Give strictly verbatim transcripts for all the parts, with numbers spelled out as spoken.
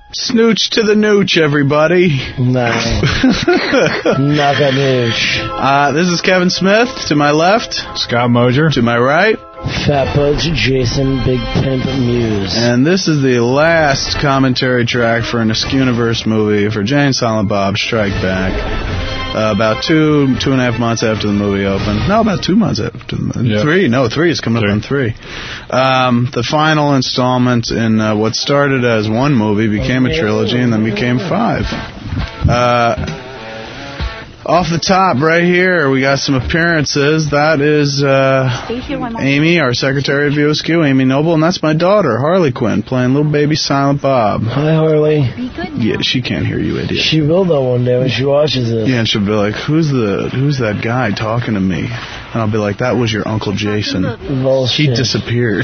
Snooch to the nooch, everybody. Nice. Naga nooch. Uh, this is Kevin Smith. To my left, Scott Moser. To my right, Fat Budge Jason Big Pimp Muse. And this is the last commentary track for an Askewniverse movie for Jay and Silent Bob Strike Back. Uh, about two, two and a half months after the movie opened. No, about two months after the movie. Yep. Three. No, three is coming three. up on three. Um, the final installment in uh, what started as one movie became a trilogy and then became five. Uh... Off the top, right here, we got some appearances. That is uh, Amy, our Secretary of View Askew, Amy Noble, and that's my daughter, Harley Quinn, playing little baby Silent Bob. Hi, Harley. Yeah, she can't hear you, idiot. She will, though, one day when she watches it. Yeah, and she'll be like, who's the who's that guy talking to me? And I'll be like, that was your Uncle Jason. Bullshit. He disappeared.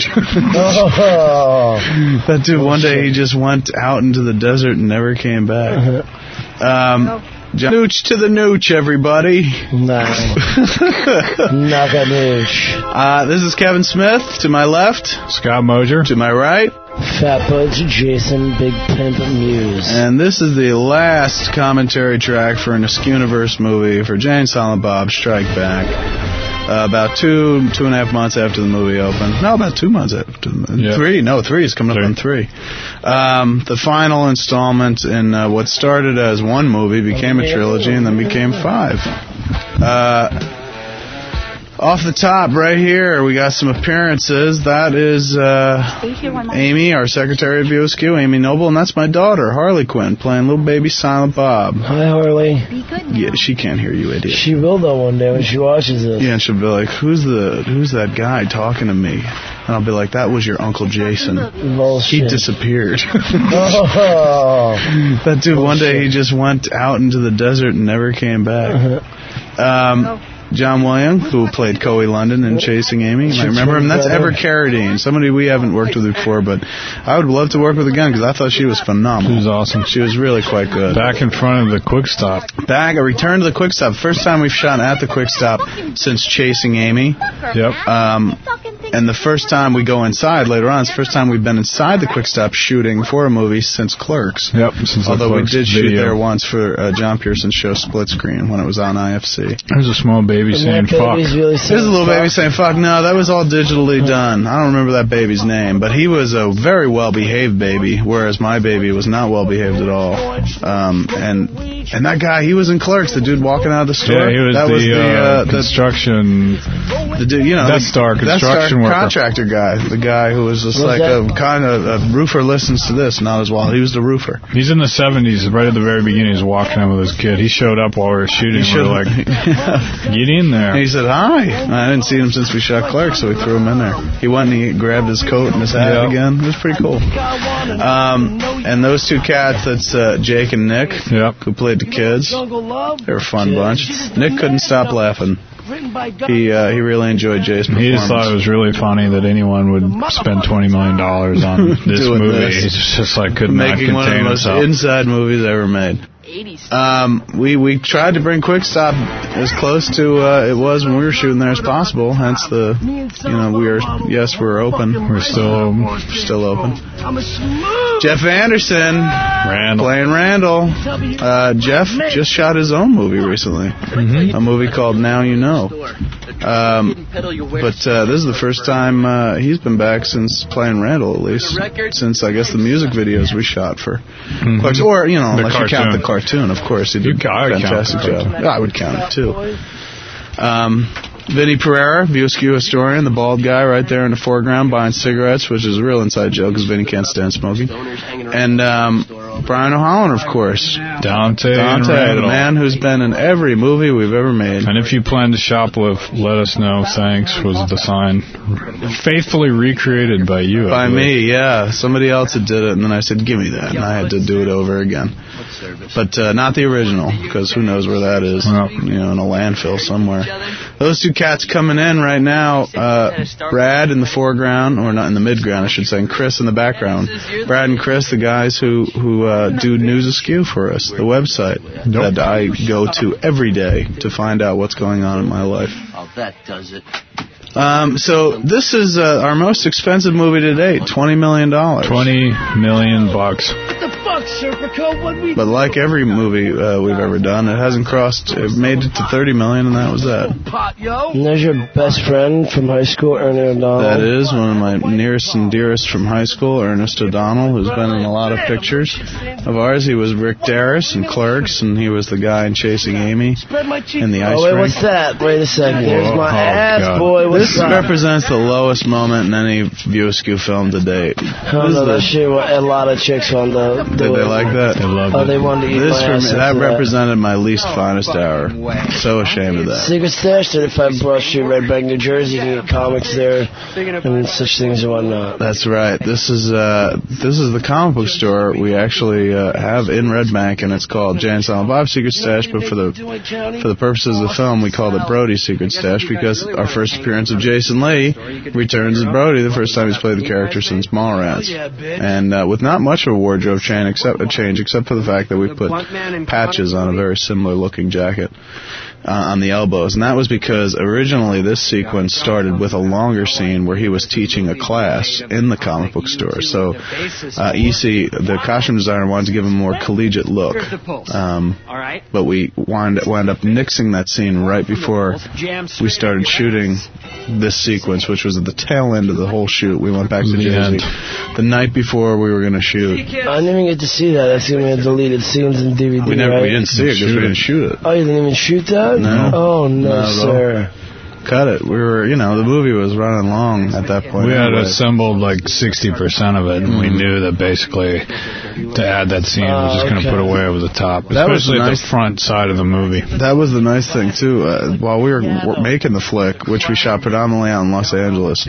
Oh. That dude, Bullshit. one day he just went out into the desert and never came back. Um... Nooch to the nooch, everybody. Nice. Naga nooch. Uh, this is Kevin Smith. To my left, Scott Moser. To my right, Fat Budge Jason Big Pimp Muse. And this is the last commentary track for an Askewniverse movie for Jay and Silent Bob Strike Back. Uh, about two, two and a half months after the movie opened. No, about two months after the movie. Yep. Three. No, three is coming three. up on three. Um, the final installment in uh, what started as one movie became a trilogy and then became five. Uh... Off the top, right here, we got some appearances. That is uh, Amy, our Secretary of View Askew, Amy Noble, and that's my daughter, Harley Quinn, playing little baby Silent Bob. Hi, Harley. Yeah, she can't hear you, idiot. She will, though, one day when she watches it. Yeah, and she'll be like, who's the who's that guy talking to me? And I'll be like, that was your Uncle Jason. Bullshit. He disappeared. Oh. That dude, Bullshit. one day he just went out into the desert and never came back. Um... John Williams, who played Coey London in Chasing Amy. You might remember him. That's Ever Carradine, somebody we haven't worked with before, but I would love to work with again because I thought she was phenomenal. She was awesome. She was really quite good. Back in front of the Quick Stop. Back, a return to the Quick Stop. First time we've shot at the Quick Stop since Chasing Amy. Yep. Um, and the first time we go inside later on, it's the first time we've been inside the Quick Stop shooting for a movie since Clerks. Yep. Since Although we Clerks did video. shoot there once for uh, John Pearson's show Split Screen when it was on I F C. There's a small baby saying fuck. Really There's a little baby saying fuck. No, that was all digitally done. I don't remember that baby's name, but he was a very well-behaved baby, whereas my baby was not well-behaved at all. Um, and and that guy, he was in Clerks, the dude walking out of the store. Yeah, he was that the, was the, uh, uh, the construction... The dude, you know, Death Star Death construction Star worker. contractor guy. The guy who was just Was like that- a kind of a roofer listens to this, not as well. He was the roofer. He's in the seventies, right at the very beginning. He's walking in with his kid. He showed up while we were shooting. He We were like, get in there. And he said, hi. And I didn't see him since we shot Clerks, so we threw him in there. He went and he grabbed his coat and his hat Yep. again. It was pretty cool. Um, and those two cats, that's uh, Jake and Nick, Yep. who played the kids. They were a fun bunch. Nick couldn't stop laughing. He uh, he really enjoyed Jay's performance. He just thought it was really funny that anyone would spend twenty million dollars on this Doing movie. this. He's just like could not Making one of the contain most himself. inside movies ever made. Um, we we tried to bring Quick Stop as close to uh, it was when we were shooting there as possible. Hence the, you know, we are yes we're open. We're still open. Still open. Jeff Anderson, Randall. playing Randall. Uh, Jeff just shot his own movie recently, Mm-hmm. a movie called Now You Know. Um, but uh, this is the first time uh, he's been back since playing Randall, at least since I guess the music videos we shot for, Mhm. Clerks. Or you know, The unless you count cartoon. the cartoon, of course, he did You ca- I a would count fantastic the job. cartoon. Yeah, I would count it too. Um, Vinny Pereira, View Askew historian, the bald guy right there in the foreground buying cigarettes, which is a real inside joke because Vinny can't stand smoking. And um, Brian O'Halloran, of course. Dante, and Dante, the Randall. man who's been in every movie we've ever made. And if you plan to shoplift, let us know. Thanks was the sign. Faithfully recreated by you. I By believe. me, yeah. Somebody else had did it, and then I said, give me that. And I had to do it over again. But uh, not the original, because who knows where that is. Well. You know, in a landfill somewhere. Those two cats coming in right now, uh, Brad in the foreground, or not in the midground, I should say, and Chris in the background. Brad and Chris, the guys who, who uh, do News Askew for us, the website that I go to every day to find out what's going on in my life. Oh, that does it. Um, so this is uh, our most expensive movie to date, twenty million dollars. Twenty million bucks. What the fuck, Serpico? What we But like every movie uh, we've ever done, it hasn't crossed, it made it to thirty million, and that was that. pot, yo? And there's your best friend from high school, Ernie O'Donnell. That is one of my nearest and dearest from high school, Ernest O'Donnell, who's been in a lot of pictures of ours. He was Rick Darris in Clerks, and he was the guy in Chasing Amy in the ice Oh, wait, rink. what's that? Wait a second. Here's my Oh, ass, God. boy. What's This that? represents the lowest moment in any View Askew film to date. Oh, no, that shit, a lot of chicks on the... Did they like that? They loved Oh, it. they wanted to eat This my for ass me, after that that. represented my least finest hour. So ashamed of that. Secret Stash, thirty-five Broad Street, Red Bank, New Jersey. You can get comics there and such things and whatnot. That's right. This is uh, this is the comic book store we actually uh, have in Red Bank, and it's called Jay and Silent Bob's Secret Stash. But for the for the purposes of the film, we called it Brody's Secret Stash because our first appearance of Jason Lee returns as Brody, the first time he's played the character since Mallrats, and uh, with not much of a wardrobe change except a change, except for the fact that we put patches on a very similar looking jacket. Uh, on the elbows, and that was because originally this sequence started with a longer scene where he was teaching a class in the comic book store. So uh, E C, the costume designer, wanted to give him a more collegiate look, um, but we wound, wound up nixing that scene right before we started shooting this sequence, which was at the tail end of the whole shoot. We went back to Jersey the night before we were going to shoot. I didn't even get to see that. That's going to be deleted scenes in D V D, We never, right? we didn't see it because we didn't shoot it. Oh, you didn't even shoot that? No. Oh, no, Not at all. sir. Cut it. We were, you know, the movie was running long at that point. We had anyway. assembled like sixty percent of it, and we knew that basically to add that scene, we're just going to okay. put away over the top, That was especially at nice. the front side of the movie. That was the nice thing, too. Uh, while we were w- making the flick, which we shot predominantly out in Los Angeles,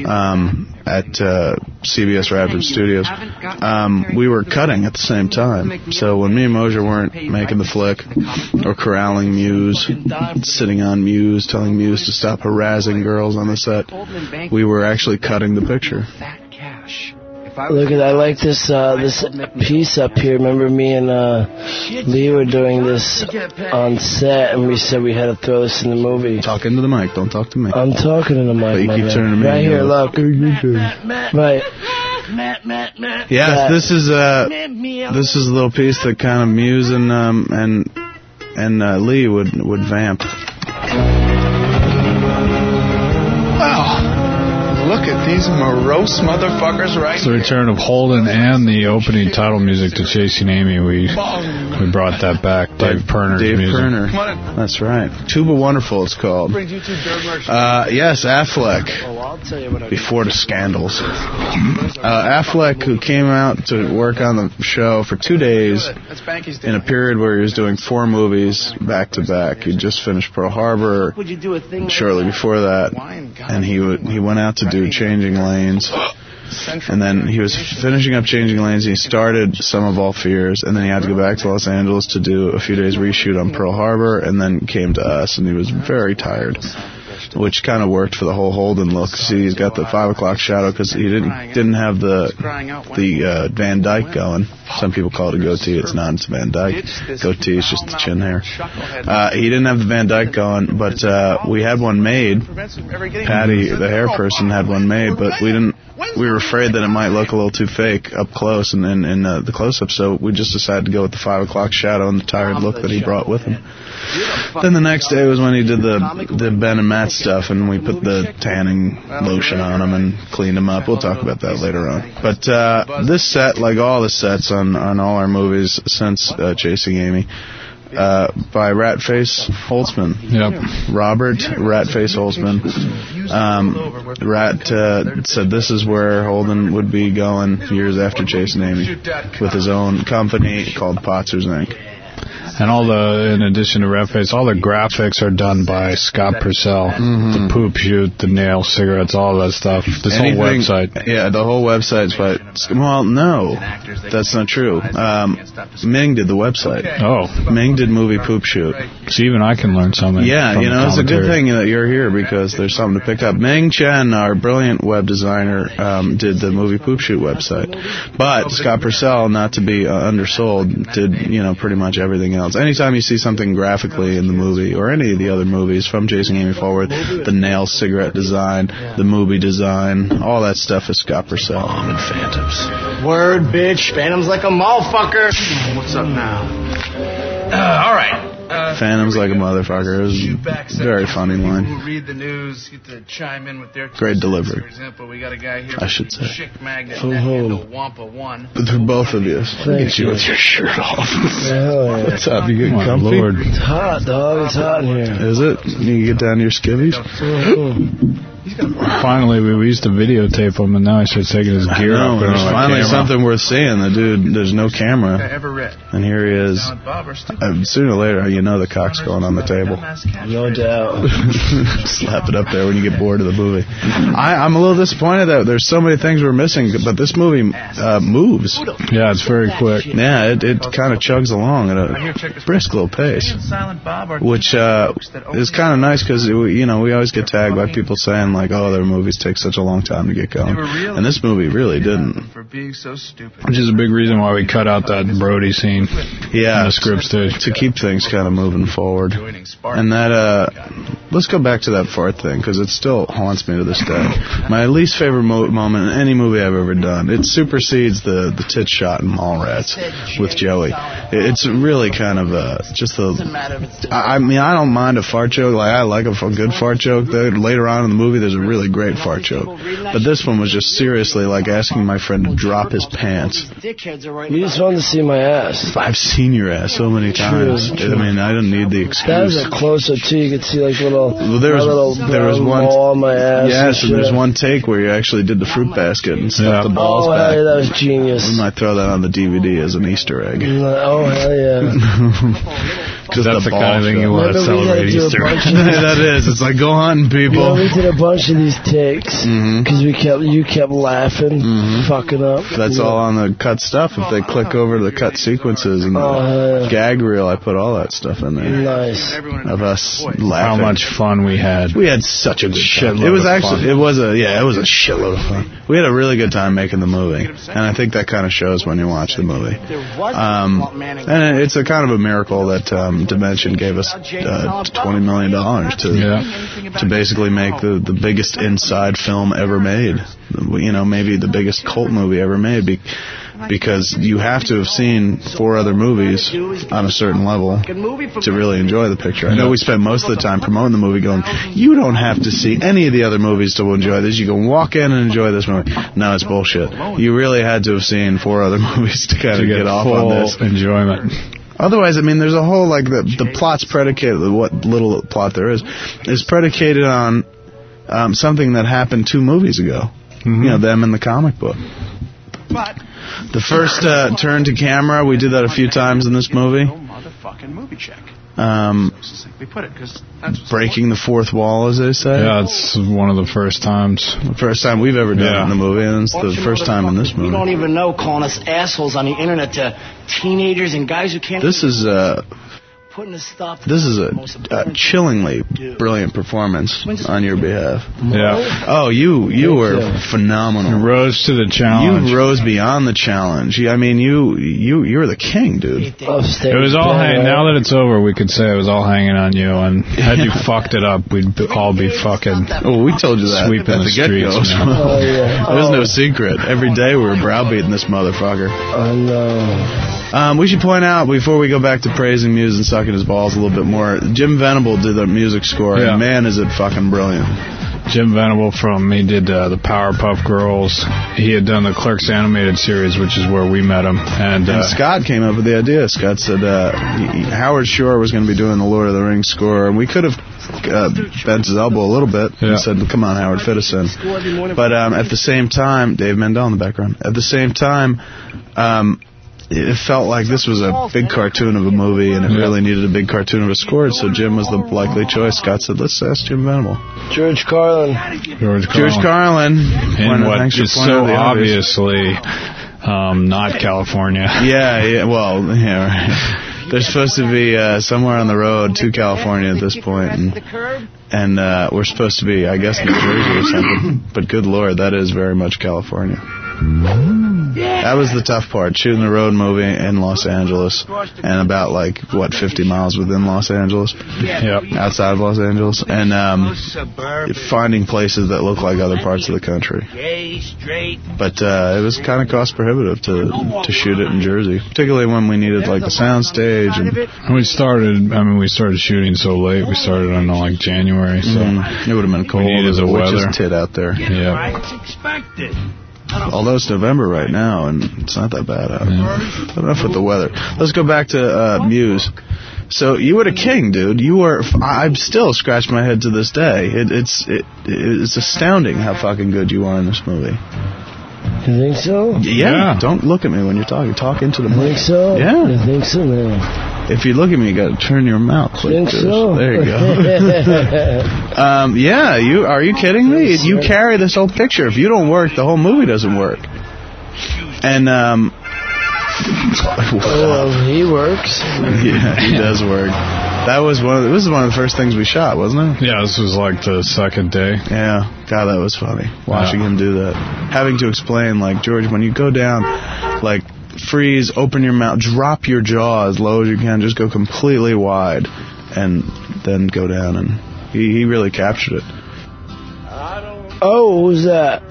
um, at uh, C B S Radford Studios, um, we were cutting at the same time. So when me and Mosier weren't making the flick or corralling Muse, sitting on Muse, telling Muse to stop harassing girls on the set, we were actually cutting the picture. Look at, I like this uh, this piece up here. Remember me and uh, Lee were doing this on set, and we said we had to throw this in the movie. Talk into the mic. Don't talk to me. I'm talking to the mic, But you my keep man. turning to me Right and here, go, look. Right. Yes, this is uh, this is a little piece that kind of Muse and um, and and uh, Lee would would vamp. Wow, look at these morose motherfuckers right It's the return of Holden and the opening title music to Chasing Amy. We we brought that back. Dave Perner's Dave music. Perner. That's right. Tuba Wonderful, it's called. Uh, yes, Affleck. Before the scandals. Uh, Affleck, who came out to work on the show for two days in a period where he was doing four movies back to back. He just finished Pearl Harbor shortly before that, and he w- he went out to do Changing Lanes. And then he was finishing up Changing Lanes, and he started Sum of All Fears, and then he had to go back to Los Angeles to do a few days reshoot on Pearl Harbor, and then came to us, and he was very tired, which kind of worked for the whole Holden look. See, he's got the five o'clock shadow because he didn't didn't have the the uh, Van Dyke going. Some people call it a goatee. It's not. It's Van Dyke. Goatee is just the chin hair. Uh, he didn't have the Van Dyke going, but uh, we had one made. Patty, the hair person, had one made, but we didn't. We were afraid that it might look a little too fake up close and in, in uh, the close-up, so we just decided to go with the five o'clock shadow and the tired look that he brought with him. Then the next day was when he did the the Ben and Matt stuff, and we put the tanning lotion on him and cleaned him up. We'll talk about that later on. But uh, this set, like all the sets on, on all our movies since uh, Chasing Amy, uh, by Ratface Holtzman. Yep. Robert Ratface Holtzman. Um, Rat uh, said this is where Holden would be going years after Chasing Amy, with his own company called Potzers Incorporated. And all the, in addition to Redface, all the graphics are done by Scott Purcell. Mm-hmm. The poop shoot, the nail cigarettes, all that stuff. This Anything, whole website. Yeah, the whole website's by... Well, no, that's not true. Um, Ming did the website. Oh. Ming did movie poop shoot. So even I can learn something. Yeah, from you the know, it's a good commentary. thing that you're here because there's something to pick up. Ming Chen, our brilliant web designer, um, did the movie poop shoot website. But Scott Purcell, not to be uh, undersold, did, you know, pretty much everything else. else. Anytime you see something graphically in the movie, or any of the other movies from Chasing Amy Forward, the nail cigarette design, the movie design, all that stuff is Scott Purcell. And Phantoms. Word, bitch. Phantoms like a motherfucker. What's up now? Uh, all right. Uh, Phantoms like a motherfucker. It was a very funny line. Who read the news get to chime in with their great delivery. For example, we got a guy here. I should say. Chick Magnet. From whom? Wampa One. But for both of you. Thank you. With your shirt off. Hell yeah. What's up? You getting My comfy? Lord. It's hot, dog. It's hot in here. Is it? You can get down to your skivvies? Mm-hmm. Finally, we, we used to videotape him, and now he starts taking his gear I know, up. there's on finally camera. something worth seeing. The dude, there's no I camera. ever read. And here he is. Now, Bob are stupid. Uh, sooner or later, you know the cock's going on the table. No doubt. Slap it up there when you get bored of the movie. I, I'm a little disappointed that there's so many things we're missing, but this movie uh, moves. Yeah, it's very quick. Yeah, it, it kind of chugs along at a brisk little pace, which uh, is kind of nice because, you know, we always get tagged by people saying, like, oh, their movies take such a long time to get going. And this movie really didn't. For being so stupid. Which is a big reason why we cut out that Brody scene Yeah, in the script stage. to keep things kind of moving forward. And that, uh, let's go back to that fart thing, because it still haunts me to this day. My least favorite mo- moment in any movie I've ever done. It supersedes the, the tit shot in Mallrats with Joey. It's really kind of a, just a, I, I mean, I don't mind a fart joke. Like, I like a, a good fart joke. Later on in the movie, there's a really great fart joke. But this one was just seriously like asking my friend to drop his pants. You just wanted to see my ass. I've seen your ass so many times. True. I mean, I didn't need the excuse. That was a close-up, too. You could see, like, little, Well, there was, little there was one. ball on my ass. Yes, and and there's shit. one take where you actually did the fruit basket and stuffed Yeah. the balls Oh, back. hell yeah, that was genius. We might throw that on the D V D as an Easter egg. Oh, hell yeah. Just That's the kind of thing you want to Remember we had celebrate to do a Easter. bunch of these- That is. It's like, go hunting, You know, people. we did a bunch of these takes Mhm. because we kept, you kept laughing, Mhm. fucking up. That's all on the cut stuff. If they click over to the cut sequences and the Oh, yeah. gag reel, I put all that stuff in there Nice. of us How laughing. much fun we had. We had such a good time. Shitload It was of actually, fun. it was a, yeah, it was a shitload of fun. We had a really good time making the movie, and I think that kind of shows when you watch the movie. Um, and it's a kind of a miracle that um, Dimension gave us uh, twenty million dollars to Yeah. to basically make the, the biggest inside film ever made. You know, maybe the biggest cult movie ever made. Be, because you have to have seen four other movies on a certain level to really enjoy the picture. I know we spent most of the time promoting the movie going, you don't have to see any of the other movies to enjoy this. You can walk in and enjoy this movie. No, it's bullshit. You really had to have seen four other movies to kind To of get get off full on this. enjoyment. Otherwise, I mean, there's a whole, like, the, the plot's predicated, what little plot there is, is predicated on um, something that happened two movies ago. Mm-hmm. You know, them in the comic book. But The first uh, turn to camera, we did that a few times in this movie. no motherfucking movie check. Um, We put it because that's what's breaking the fourth wall, as they say. Yeah, it's one of the first times. The first time we've ever done Yeah. it in the movie, and it's the first time in this You don't movie. even know calling us assholes on the internet to teenagers and guys who can't This is uh, putting this stuff. this is a, a chillingly brilliant performance on your behalf. Yeah. Oh, you you were You phenomenal. rose to the challenge. You rose beyond the challenge. You- I mean, you you you're the king, dude. Upstate. It was all Yeah. hanging. Now that it's over, we could say it was all hanging on you. And had you fucked it up, we'd be, all be fucking. Oh, we told you that Sweeping at the the get-go. streets, man. Oh, yeah. There's Oh, no secret. Every day we were browbeating this motherfucker. I know. Um, we should point out, before we go back to praising Muse and sucking his balls a little bit more, Jim Venable did the music score, Yeah. and man, is it fucking brilliant. Jim Venable from, he did uh, the Powerpuff Girls. He had done the Clerks animated series, which is where we met him. And, uh, And Scott came up with the idea. Scott said uh, he, Howard Shore was going to be doing the Lord of the Rings score, and we could have uh, bent his elbow a little bit Yeah. and said, come on, Howard, fit us in. But um, at the same time, Dave Mendel in the background, at the same time, um, it felt like this was a big cartoon of a movie, and it Yeah. really needed a big cartoon of a score, so Jim was the likely choice. Scott said, let's ask Jim Venable. George Carlin. George George Carlin. In When- what thanks for is pointing so out the obvious. obviously um, not California. Yeah, yeah, well, yeah, right. They're supposed to be uh, somewhere on the road to California at this point, and, and uh, we're supposed to be, I guess, New Jersey or something. But good Lord, that is very much California. That was the tough part, shooting the road movie in Los Angeles, and about, like, what, fifty miles within Los Angeles? Yep. Outside of Los Angeles. And um, finding places that look like other parts of the country. But uh, it was kind of cost prohibitive to to shoot it in Jersey, particularly when we needed, like, the sound stage. And And we started, I mean, we started shooting so late. We started on, like, January, so... Mm, it would have been cold. We needed as the a witch's weather. tit out there. Yeah. Although it's November right now, and it's not that bad out. Yeah. Enough with the weather. Let's go back to uh, Muse. So you were the king, dude. You were. I still scratch my head to this day. It, it's it, it's astounding how fucking good you are in this movie. You think so? Yeah. Yeah. Don't look at me when you're talking. Talk into the You mic. think so? Yeah. You think so, man? If you look at me, you got to turn your mouth. Like Think this. so? There you go. um, yeah. You are you kidding me? You carry this whole picture. If you don't work, the whole movie doesn't work. And um. Oh, well, he works. Yeah, he does work. That was one of the, this was one of the first things we shot, wasn't it? Yeah, this was like the second day. Yeah. God, that was funny. Watching Yeah. him do that. Having to explain, like, George, when you go down, like, freeze, open your mouth, drop your jaw as low as you can, just go completely wide, and then go down. And he, he really captured it. Oh, who's that?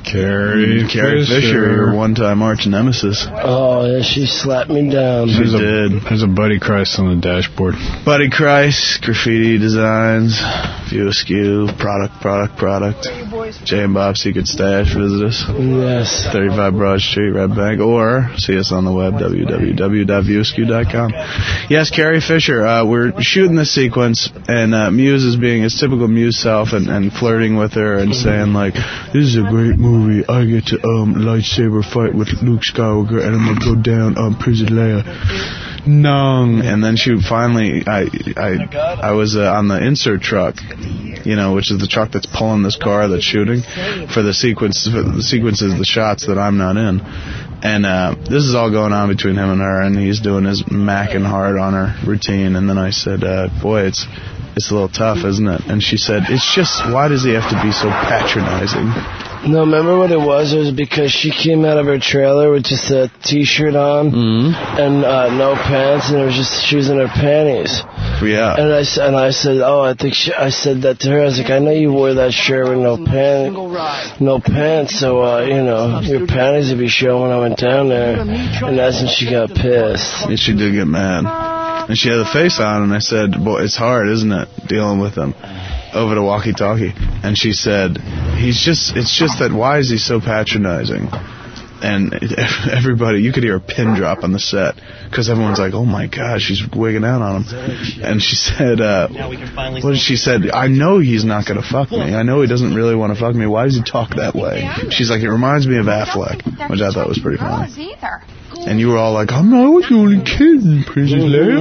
Carrie Carrie Fisher, Fisher. your one-time arch nemesis. Oh, yeah, she slapped me down. She There's a, did. There's a Buddy Christ on the dashboard. Buddy Christ, Graffiti Designs, View Askew, Product, Product, Product. Jay and Bob Secret Stash, visit us. Yes. thirty-five Broad Street, Red Bank, or see us on the web, w w w dot view askew dot com. Yes, Carrie Fisher, uh, we're shooting this sequence, and uh, Muse is being his typical Muse self and, and flirting with her and saying, like, this is a great movie. I get to um lightsaber fight with Luke Skywalker, and I'm going to go down um, Princess Leia. Nung. And then she finally, I I, I was uh, on the insert truck, you know, which is the truck that's pulling this car that's shooting for the sequence, for the sequences, the shots that I'm not in. And uh, this is all going on between him and her, and he's doing his macking hard on her routine. And then I said, uh, boy, it's it's a little tough, isn't it? And she said, it's just, why does he have to be so patronizing? No, remember what it was? It was because she came out of her trailer with just a t-shirt on Mm-hmm. and uh, no pants, and it was just she was in her panties. Yeah. And I s- and I said, oh, I think she, I said that to her. I was like, I know you wore that shirt with no pants, no pants, so uh, you know your panties would be showing when I went down there. And that's when she got pissed. And she did get mad. And she had the face on, and I said, boy, it's hard, isn't it, dealing with him over the walkie-talkie. And she said, he's just, it's just that, why is he so patronizing? And it, everybody, you could hear a pin drop on the set, because everyone's like, oh my God, she's wigging out on him. And she said, uh, what did she said? I know he's not going to fuck me. I know he doesn't really want to fuck me. Why does he talk that way? She's like, it reminds me of Affleck, which I thought was pretty funny. And you were all like, I'm not the only kid in Princess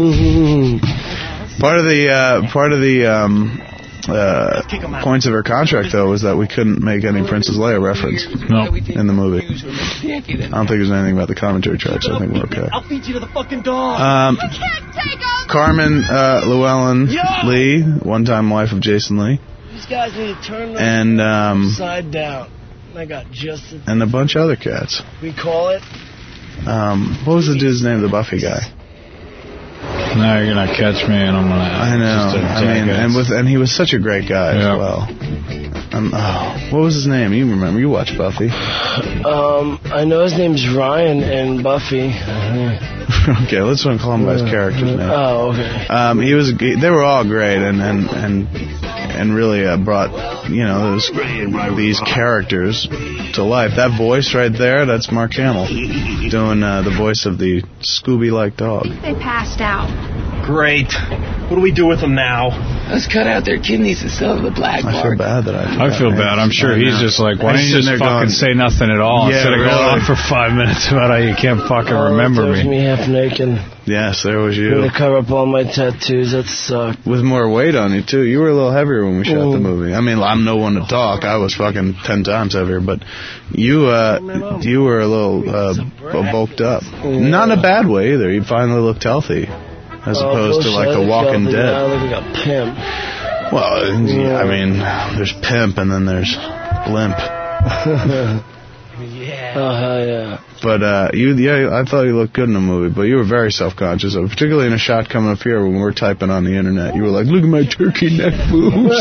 Leia. Part of the, uh, part of the, um, uh, points of her contract, though, was that we couldn't make any Princess Leia reference No. in the movie. I don't think there's anything about the commentary tracks. I think we're okay. I'll feed you to the fucking dog. Um, Carmen uh, Llewellyn Lee, one-time wife of Jason Lee, These guys need to turn them and um, upside down. I got just a, and a bunch of other cats. we call it. Um, what was the dude's name? The Buffy guy. Now you're gonna catch me, and I'm gonna. I know. Just a I mean, jackass. and with and he was such a great guy Yeah. as well. Um, oh, what was his name? You remember? You watched Buffy. Um, I know his name's Ryan in Buffy. Okay, let's not call him by his character's name. Oh, okay. Um, he was. They were all great, and and and and really uh, brought you know those, these characters to life. That voice right there, that's Mark Hamill doing uh, the voice of the Scooby-like dog. They passed out. Great. What do we do with them now? Let's cut out their kidneys and sell the black I feel market. bad that I. I feel bad. I'm sure I he's know. just like, why I'm don't you sitting just there fucking going, say nothing at all Yeah, instead of going really. on for five minutes about how you can't fucking Oh, remember there's me. me half naked. Yes, there was you. To cover up all my tattoos. That sucked. With more weight on you too. You were a little heavier when we shot the Mm. movie. I mean, I'm no one to talk. I was fucking ten times heavier, but you, uh, you were a little uh, bulked up. Not in a bad way either. You finally looked healthy, as Oh, opposed to like bullshit. a Walking Now I Dead. look like a pimp. Well, I mean, there's pimp and then there's limp. Yeah. Oh, hell yeah. But, uh, you, yeah, I thought you looked good in the movie, but you were very self-conscious of it, particularly in a shot coming up here when we were typing on the internet. You were like, look at my turkey neck moves.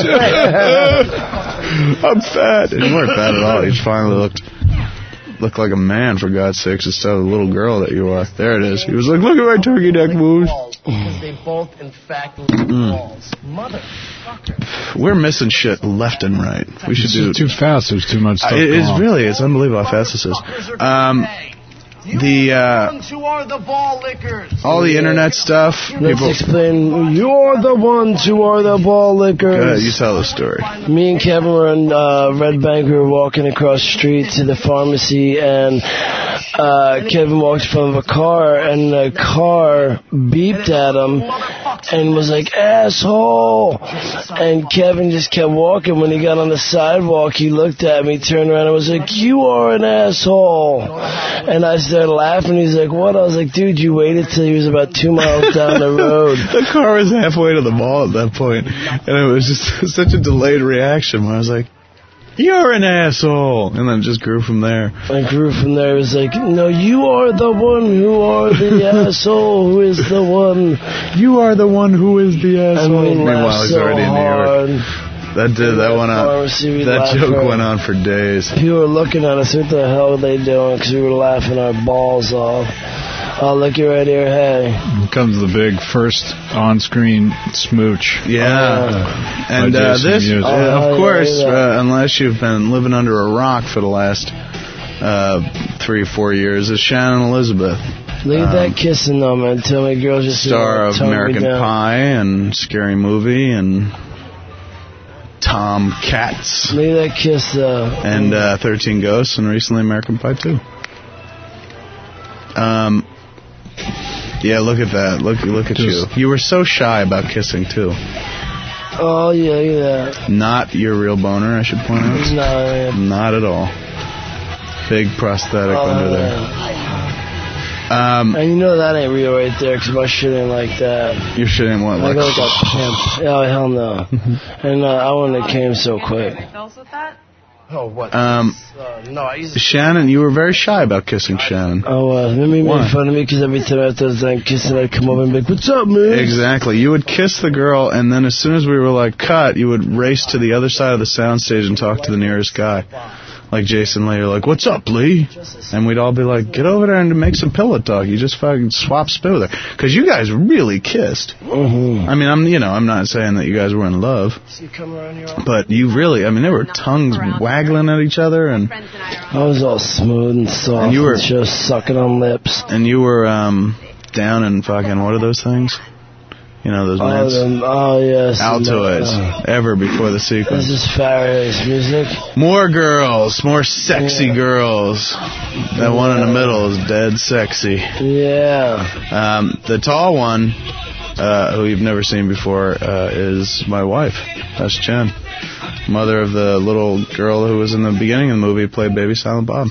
I'm fat. And you weren't fat at all. You finally looked, looked like a man, for God's sakes, instead of the little girl that you are. There it is. He was like, look at my turkey neck moves. Because they both, in fact, leave balls. Motherfucker. We're missing shit left and right. We should do It's too fast. There's too much stuff. It going is on. really. It's unbelievable how fast this is. Um, the uh, Who are the ball lickers? all the internet stuff. Let's People, explain. You're the ones who are the ball go ahead, lickers. you tell the story. Me and Kevin were in uh, Red Bank. We were walking across the street to the pharmacy, and uh, Kevin walked in front of a car, and the car beeped at him and was like, asshole. And Kevin just kept walking. When he got on the sidewalk, he looked at me, turned around, and was like, you are an asshole. And I started laughing. He's like, what? I was like, dude, you waited till he was about two miles down the road. The car was halfway to the mall at that point, and it was just such a delayed reaction when I was like, you're an asshole. And then it just grew from there. I grew from there. It was like, no, you are the one who are the asshole who is the one. You are the one who is the And asshole. we Meanwhile, laughed he's so already in New hard. York. That did, that went on. Pharmacy, we That laughed joke for- went on for days. People were looking at us. What the hell were they doing? Because we were laughing our balls off. Oh, look, you're right here. Hey. Here comes the big first on-screen smooch. Yeah. and By uh, Jason this, Mewes. uh, Oh, of yeah, course, yeah. uh, unless you've been living under a rock for the last uh, three, four years, is Shannon Elizabeth. Leave Um, that kissing though, man. Tell me girls just Star of tongue me American down. Pie and Scary Movie and Tom Cats Leave that kiss though. and uh, thirteen Ghosts and recently American Pie two. Um, yeah, look at that. Look, look at you. Just- You were so shy about kissing too. Oh yeah, yeah. Not your real boner, I should point out. No, man. Not at all. Big prosthetic Oh, under there. man. Um, And you know that ain't real right there, 'cause my shit ain't like that. your shit ain't what, I like, go like a pimp. Oh hell no. And uh, I wouldn't have came so quick. Oh what? um, Uh, no, I used to. Shannon, you were very shy about kissing Shannon. Oh, uh, maybe you Why? made fun of me because every time after I was done kissing, I'd come over and be like, "What's up, man?" Exactly. You would kiss the girl, and then as soon as we were like, cut, you would race to the other side of the soundstage and talk to the nearest guy. Like Jason Lee, you're like, what's up, Lee? And we'd all be like, get over there and make some pillow talk. You just fucking swap spit with her. Because you guys really kissed. Mm-hmm. I mean, I'm, you know, I'm not saying that you guys were in love, You come around here. but you really, I mean, there were tongues waggling at each other, and I was all smooth and soft. And you were- just sucking on lips. and you were um down in fucking, what are those things? You know, those Oh, mints? them, oh yes. Altoids. Uh, Ever before the sequence. this is Faraday's music. More girls, more sexy Yeah. girls. That one in the middle is dead sexy. Yeah. Um, the tall one, uh, who you've never seen before, uh, is my wife. That's Jen. Mother of the little girl who was in the beginning of the movie, played Baby Silent Bob.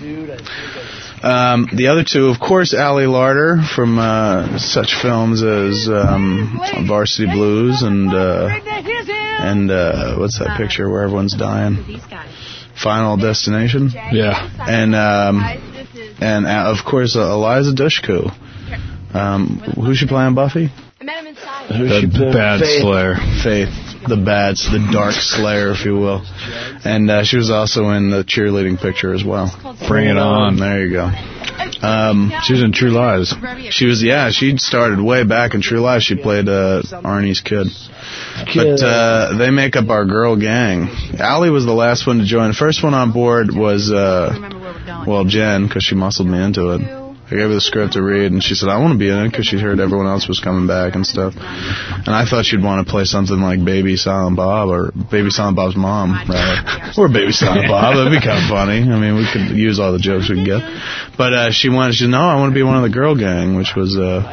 Um, the other two, of course, Ally Larder from uh, such films as um, Varsity Blues and uh, and uh, what's that picture where everyone's dying? Final Destination. Yeah. And um, and uh, of course uh, Eliza Dushku. Um, who's she playing, Buffy? Who The she been? bad Faith. Slayer. Faith, the bad, the dark Slayer, if you will. And uh, she was also in the cheerleading picture as well. Bring it on. There you go. Um, She was in True Lies. she was, yeah, she started way back in True Life. She played uh, Arnie's kid. But uh, they make up our girl gang. Allie was the last one to join. The first one on board was, uh, well, Jen, because she muscled me into it. I gave her the script to read, and she said, I want to be in it, because she heard everyone else was coming back and stuff. And I thought she'd want to play something like Baby Silent Bob, or Baby Silent Bob's mom, rather. Or Baby Silent Bob. That'd be kind of funny. I mean, we could use all the jokes we could get. But uh, she wanted, she said, no, I want to be one of the girl gang, which was, uh,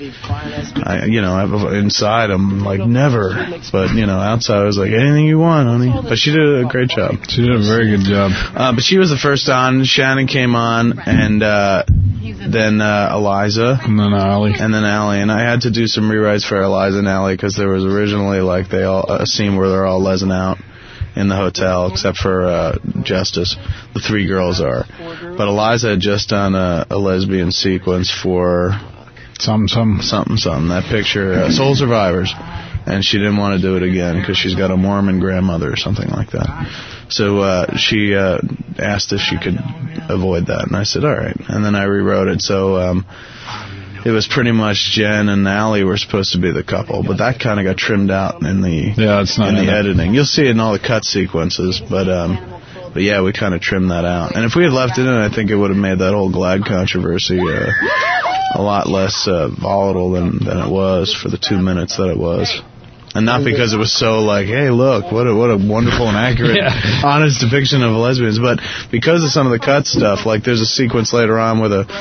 I, you know, I, inside I'm like, never. But, you know, outside I was like, anything you want, honey. But she did a great job. She did a very good job. Uh, but she was the first on. Shannon came on, and uh, then uh, Eliza, And then Ollie. and then Allie. And I had to do some rewrites for Eliza and Allie because there was originally like they all a scene where they're all lezzing out, in the hotel, except for uh, Justice. The three girls are. But Eliza had just done a, a lesbian sequence for something, something, something, something. That picture, uh, Soul Survivors, and she didn't want to do it again because she's got a Mormon grandmother or something like that. So uh, she uh, asked if she could avoid that, and I said, all right. And then I rewrote it, so um, it was pretty much Jen and Allie were supposed to be the couple, but that kind of got trimmed out in the yeah, it's not in the it. editing. You'll see it in all the cut sequences, but um, but yeah, we kind of trimmed that out. And if we had left it in, I think it would have made that whole Glad controversy uh, a lot less uh, volatile than than it was for the two minutes that it was. And not because it was so like, hey, look, what a, what a wonderful and accurate, yeah. honest depiction of lesbians, but because of some of the cut stuff. Like there's a sequence later on where the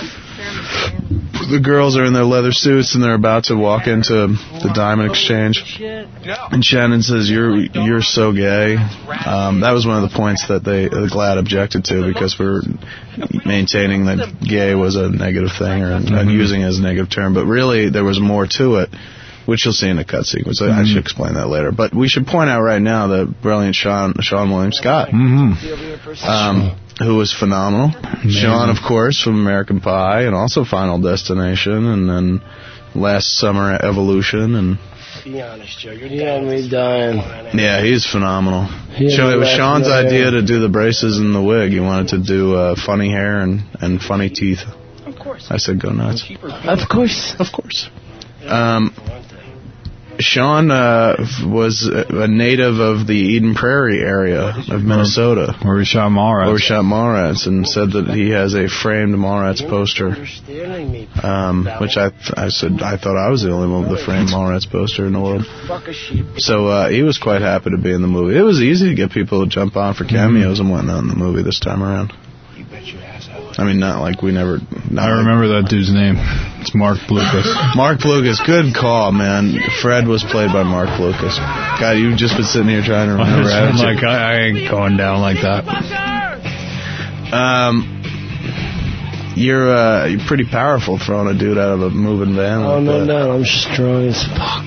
the girls are in their leather suits and they're about to walk into the Diamond Exchange, and Shannon says, "You're you're so gay." Um, that was one of the points that they the Glad objected to because we're maintaining that gay was a negative thing or mm-hmm. using it as a negative term, but really there was more to it, which you'll see in the cut sequence. Mm-hmm. I should explain that later. But we should point out right now the brilliant Sean, Sean William Scott, mm-hmm. um, who was phenomenal. Amazing. Sean, of course, from American Pie and also Final Destination, and then last summer Evolution. And be honest, Joe. You're yeah, me dying. Yeah, he's phenomenal. He so it was Sean's idea to do the braces and the wig. He wanted to do uh, funny hair and, and funny teeth. Of course. I said, go nuts. Of course. Of course. Um... Sean uh, was a native of the Eden Prairie area of Minnesota, where we shot Mallrats. Where we shot Mallrats, and said that he has a framed Mallrats poster, um, which I th- I said I thought I was the only one with a framed Mallrats poster in the world. So uh, he was quite happy to be in the movie. It was easy to get people to jump on for cameos and whatnot in the movie this time around. I mean, not like we never... Not I remember like, that dude's name. It's Mark Blucas. Mark Blucas. Good call, man. Fred was played by Mark Blucas. God, you've just been sitting here trying to remember. I'm like, I, I ain't going down like that. Um, you're, uh, you're pretty powerful throwing a dude out of a moving van. Oh, like no, that. no. I'm strong as fuck.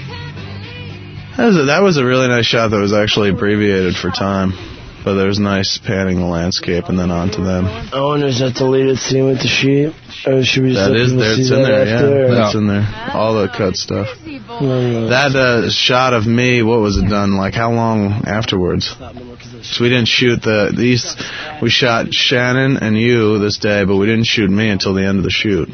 That was, a, that was a really nice shot that was actually abbreviated for time. But there was nice panning the landscape and then onto them. Oh, and there's that deleted scene with the sheep? Or should we just that is there. It's in there, yeah. That's yeah. in there. All the cut stuff. No, no. That uh, shot of me, what was it done? Like, how long afterwards? So we didn't shoot the... these. We shot Shannon and you this day, but we didn't shoot me until the end of the shoot.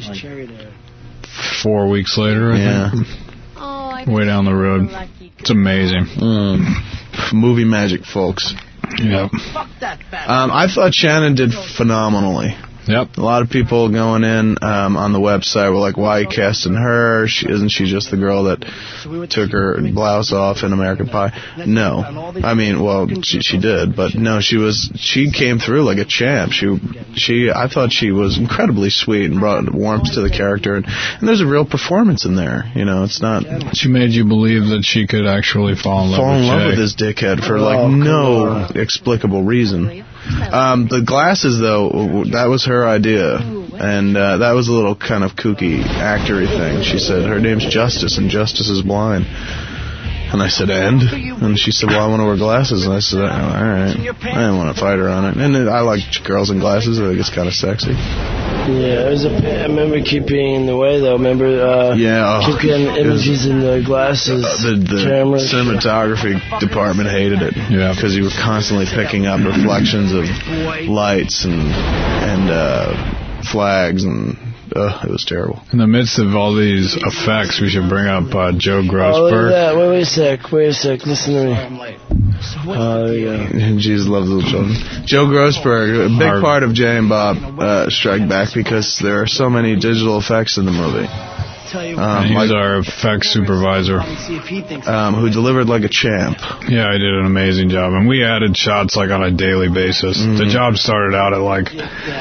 Four weeks later, I yeah. think. Way down the road. It's amazing. Mm. Movie magic, folks. Yep. Um, I thought Shannon did phenomenally. Yep. A lot of people going in um, on the website were like, why are you casting her? She, isn't she just the girl that took her blouse off in American Pie? No. I mean, well, she, she did, but no, she was, she came through like a champ. She, she, I thought she was incredibly sweet and brought warmth to the character, and, and there's a real performance in there. You know, it's not... She made you believe that she could actually fall in love fall with in love Jay. with this dickhead for like no explicable reason. Um, the glasses, though, that was her idea, and uh, that was a little kind of kooky, actory thing. She said, her name's Justice, and Justice is blind. And I said, and? And she said, well, I want to wear glasses. And I said, oh, all right. I didn't want to fight her on it. And I like girls in glasses. I think it's kind of sexy. Yeah, it was a, I remember keep being in the way, though. Remember uh, yeah, oh, keep getting images in the glasses. Uh, the the cameras. cinematography department hated it. Yeah. Because you were constantly picking up reflections of lights and, and uh, flags and... Ugh, it was terrible. In the midst of all these effects, we should bring up uh, Joe Grossberg. Oh, look at that. Wait, wait a sec. Wait a sec. Listen to me. Oh, yeah. Jesus loves little children. Joe Grossberg, a big Our, part of Jay and Bob uh, Strike Back because there are so many digital effects in the movie. Um, he's like, our effects supervisor. Um, who delivered like a champ. Yeah, he did an amazing job. And we added shots like on a daily basis. Mm-hmm. The job started out at like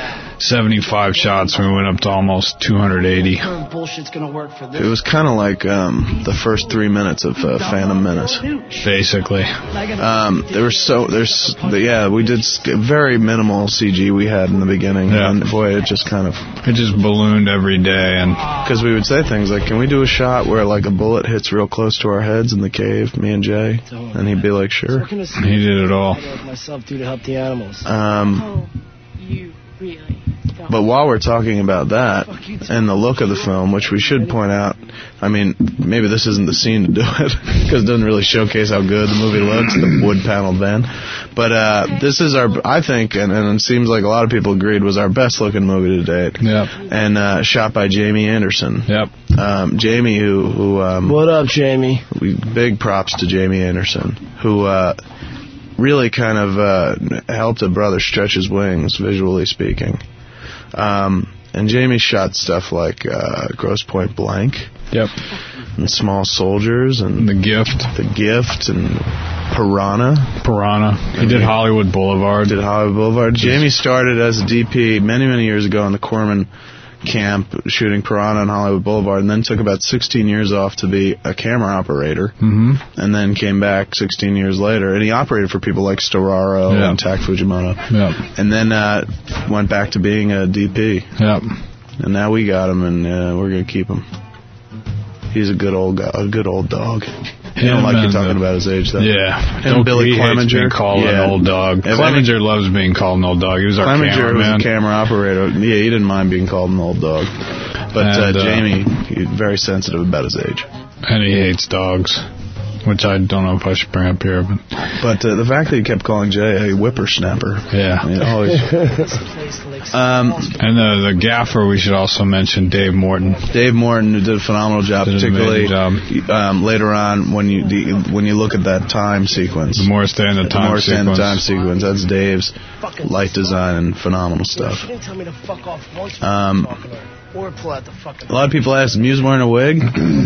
seventy-five shots, and we went up to almost two hundred eighty. Bullshit's gonna work for this. It was kind of like um, the first three minutes of uh, Phantom Menace. Basically. Um, there were so there's yeah we did very minimal C G we had in the beginning, Yeah. and boy, it just kind of It just ballooned every day, and because we would say things like, "Can we do a shot where like a bullet hits real close to our heads in the cave?" Me and Jay, and he'd be like, "Sure." he did it all. Myself do to help the animals. Um, Oh, you really don't. But while we're talking about that and the look of the film, which we should point out, I mean, maybe this isn't the scene to do it because it doesn't really showcase how good the movie looks, the wood-paneled van. But uh, this is our, I think, and, and it seems like a lot of people agreed, was our best-looking movie to date. Yep. And uh, shot by Jamie Anderson. Yep. Um, Jamie, who, who um, What up, Jamie? we, big props to Jamie Anderson, who uh, really kind of uh, helped a brother stretch his wings, visually speaking. Um, and Jamie shot stuff like uh, Grosse Point Blank, Yep. and Small Soldiers, and The Gift. The Gift, and Piranha. Piranha. He did Hollywood Boulevard. Did Hollywood Boulevard. Jamie started as a D P many, many years ago in the Corman camp shooting Piranha on Hollywood Boulevard, and then took about sixteen years off to be a camera operator, Mm-hmm. and then came back sixteen years later, and he operated for people like Storaro Yeah. and Tak Fujimoto, Yep. and then uh, went back to being a D P, Yep. and now we got him, and uh, we're gonna keep him. He's a good old guy, a good old dog. He don't Him like you and, talking uh, about his age, though. Yeah. And Don't Billy he hates Clemenger. being called Yeah. an old dog. If Clemenger loves being called an old dog. He was our Clemenger was cameraman. a camera operator. Yeah, he didn't mind being called an old dog. But And, uh, uh, Jamie, he's very sensitive about his age. And he hates dogs, which I don't know if I should bring up here. But But uh, the fact that he kept calling Jay a whippersnapper. yeah. I mean, always. um, And uh, the gaffer, we should also mention Dave Morton. Dave Morton, who did a phenomenal job, Did an particularly amazing Um, later on when you the, when you look at that time sequence. The Morris Day and the The Time Morris and the sequence. time sequence. That's Dave's light design and phenomenal stuff. She didn't tell me to fuck off once. Um, Or pull out the fucking. A lot of people ask, Muse wearing a wig?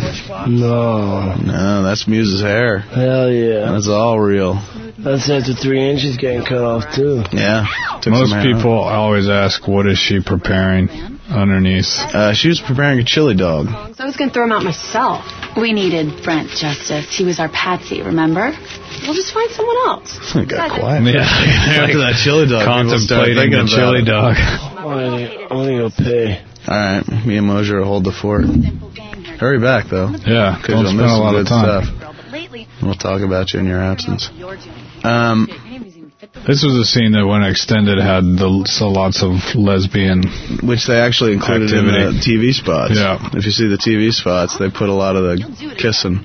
No. No, that's Muse's hair. Hell yeah. That's all real. That's after three inches getting cut off, too. Yeah. Took Most some hair people always ask, what is she preparing underneath? off. Uh, she was preparing a chili dog. So I was going to throw him out myself. We needed Brent Justice. He was our patsy, remember? We'll just find someone else. It got quiet. Yeah. After that chili dog, people started Contemplating thinking the about chili it. dog. I'm gonna, I'm gonna go pay. All right, me and Mosier will hold the fort. Hurry back, though. Yeah, Because don't you'll spend miss a some lot good of time. stuff. We'll talk about you in your absence. Um, This was a scene that, when extended, had the, so lots of lesbian. which they actually included Activity. in the T V spots. Yeah. If you see the T V spots, they put a lot of the kissing.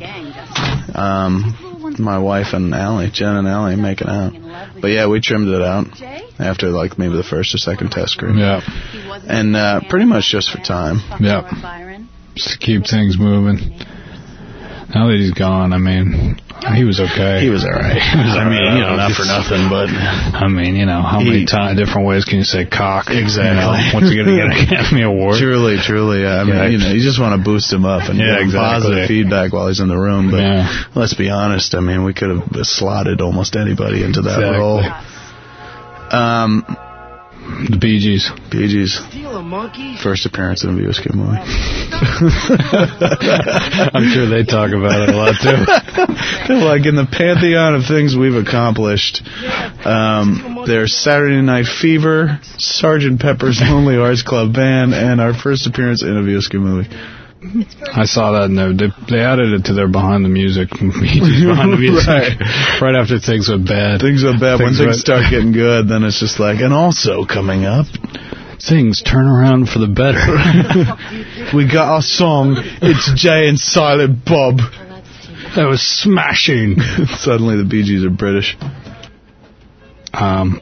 Um, my wife and Allie, Jen and Allie, making out. But yeah, we trimmed it out after like maybe the first or second test screen. Yeah, And uh, pretty much just for time. yeah. Just to keep things moving. Now that he's gone, I mean, he was okay. He was all right. I mean, you know, not for nothing, but I mean, you know, how He- many ti different ways can you say cock? Exactly. You know, what's he going to get an Academy Award? truly, truly, I mean, Yeah. you know, you just want to boost him up and Yeah, give him exactly. positive feedback while he's in the room. But Yeah. let's be honest, I mean, we could have slotted almost anybody into that Exactly. role. Um, The Bee Gees. Bee Gees, Steal a monkey? first appearance in a View Askew movie. I'm sure they talk about it a lot too. Like in the pantheon of things we've accomplished, um, there's Saturday Night Fever, Sergeant Pepper's Lonely Hearts Club Band, and our first appearance in a View Askew movie. I saw that, and they, they added it to their Behind the Music. Behind the Music. Right. Right after things went bad. Things are bad. When Things things went- start getting good, then it's just like, and also coming up, Things turn around for the better. we got our song, It's Jay and Silent Bob. That was smashing. Suddenly the Bee Gees are British. Um,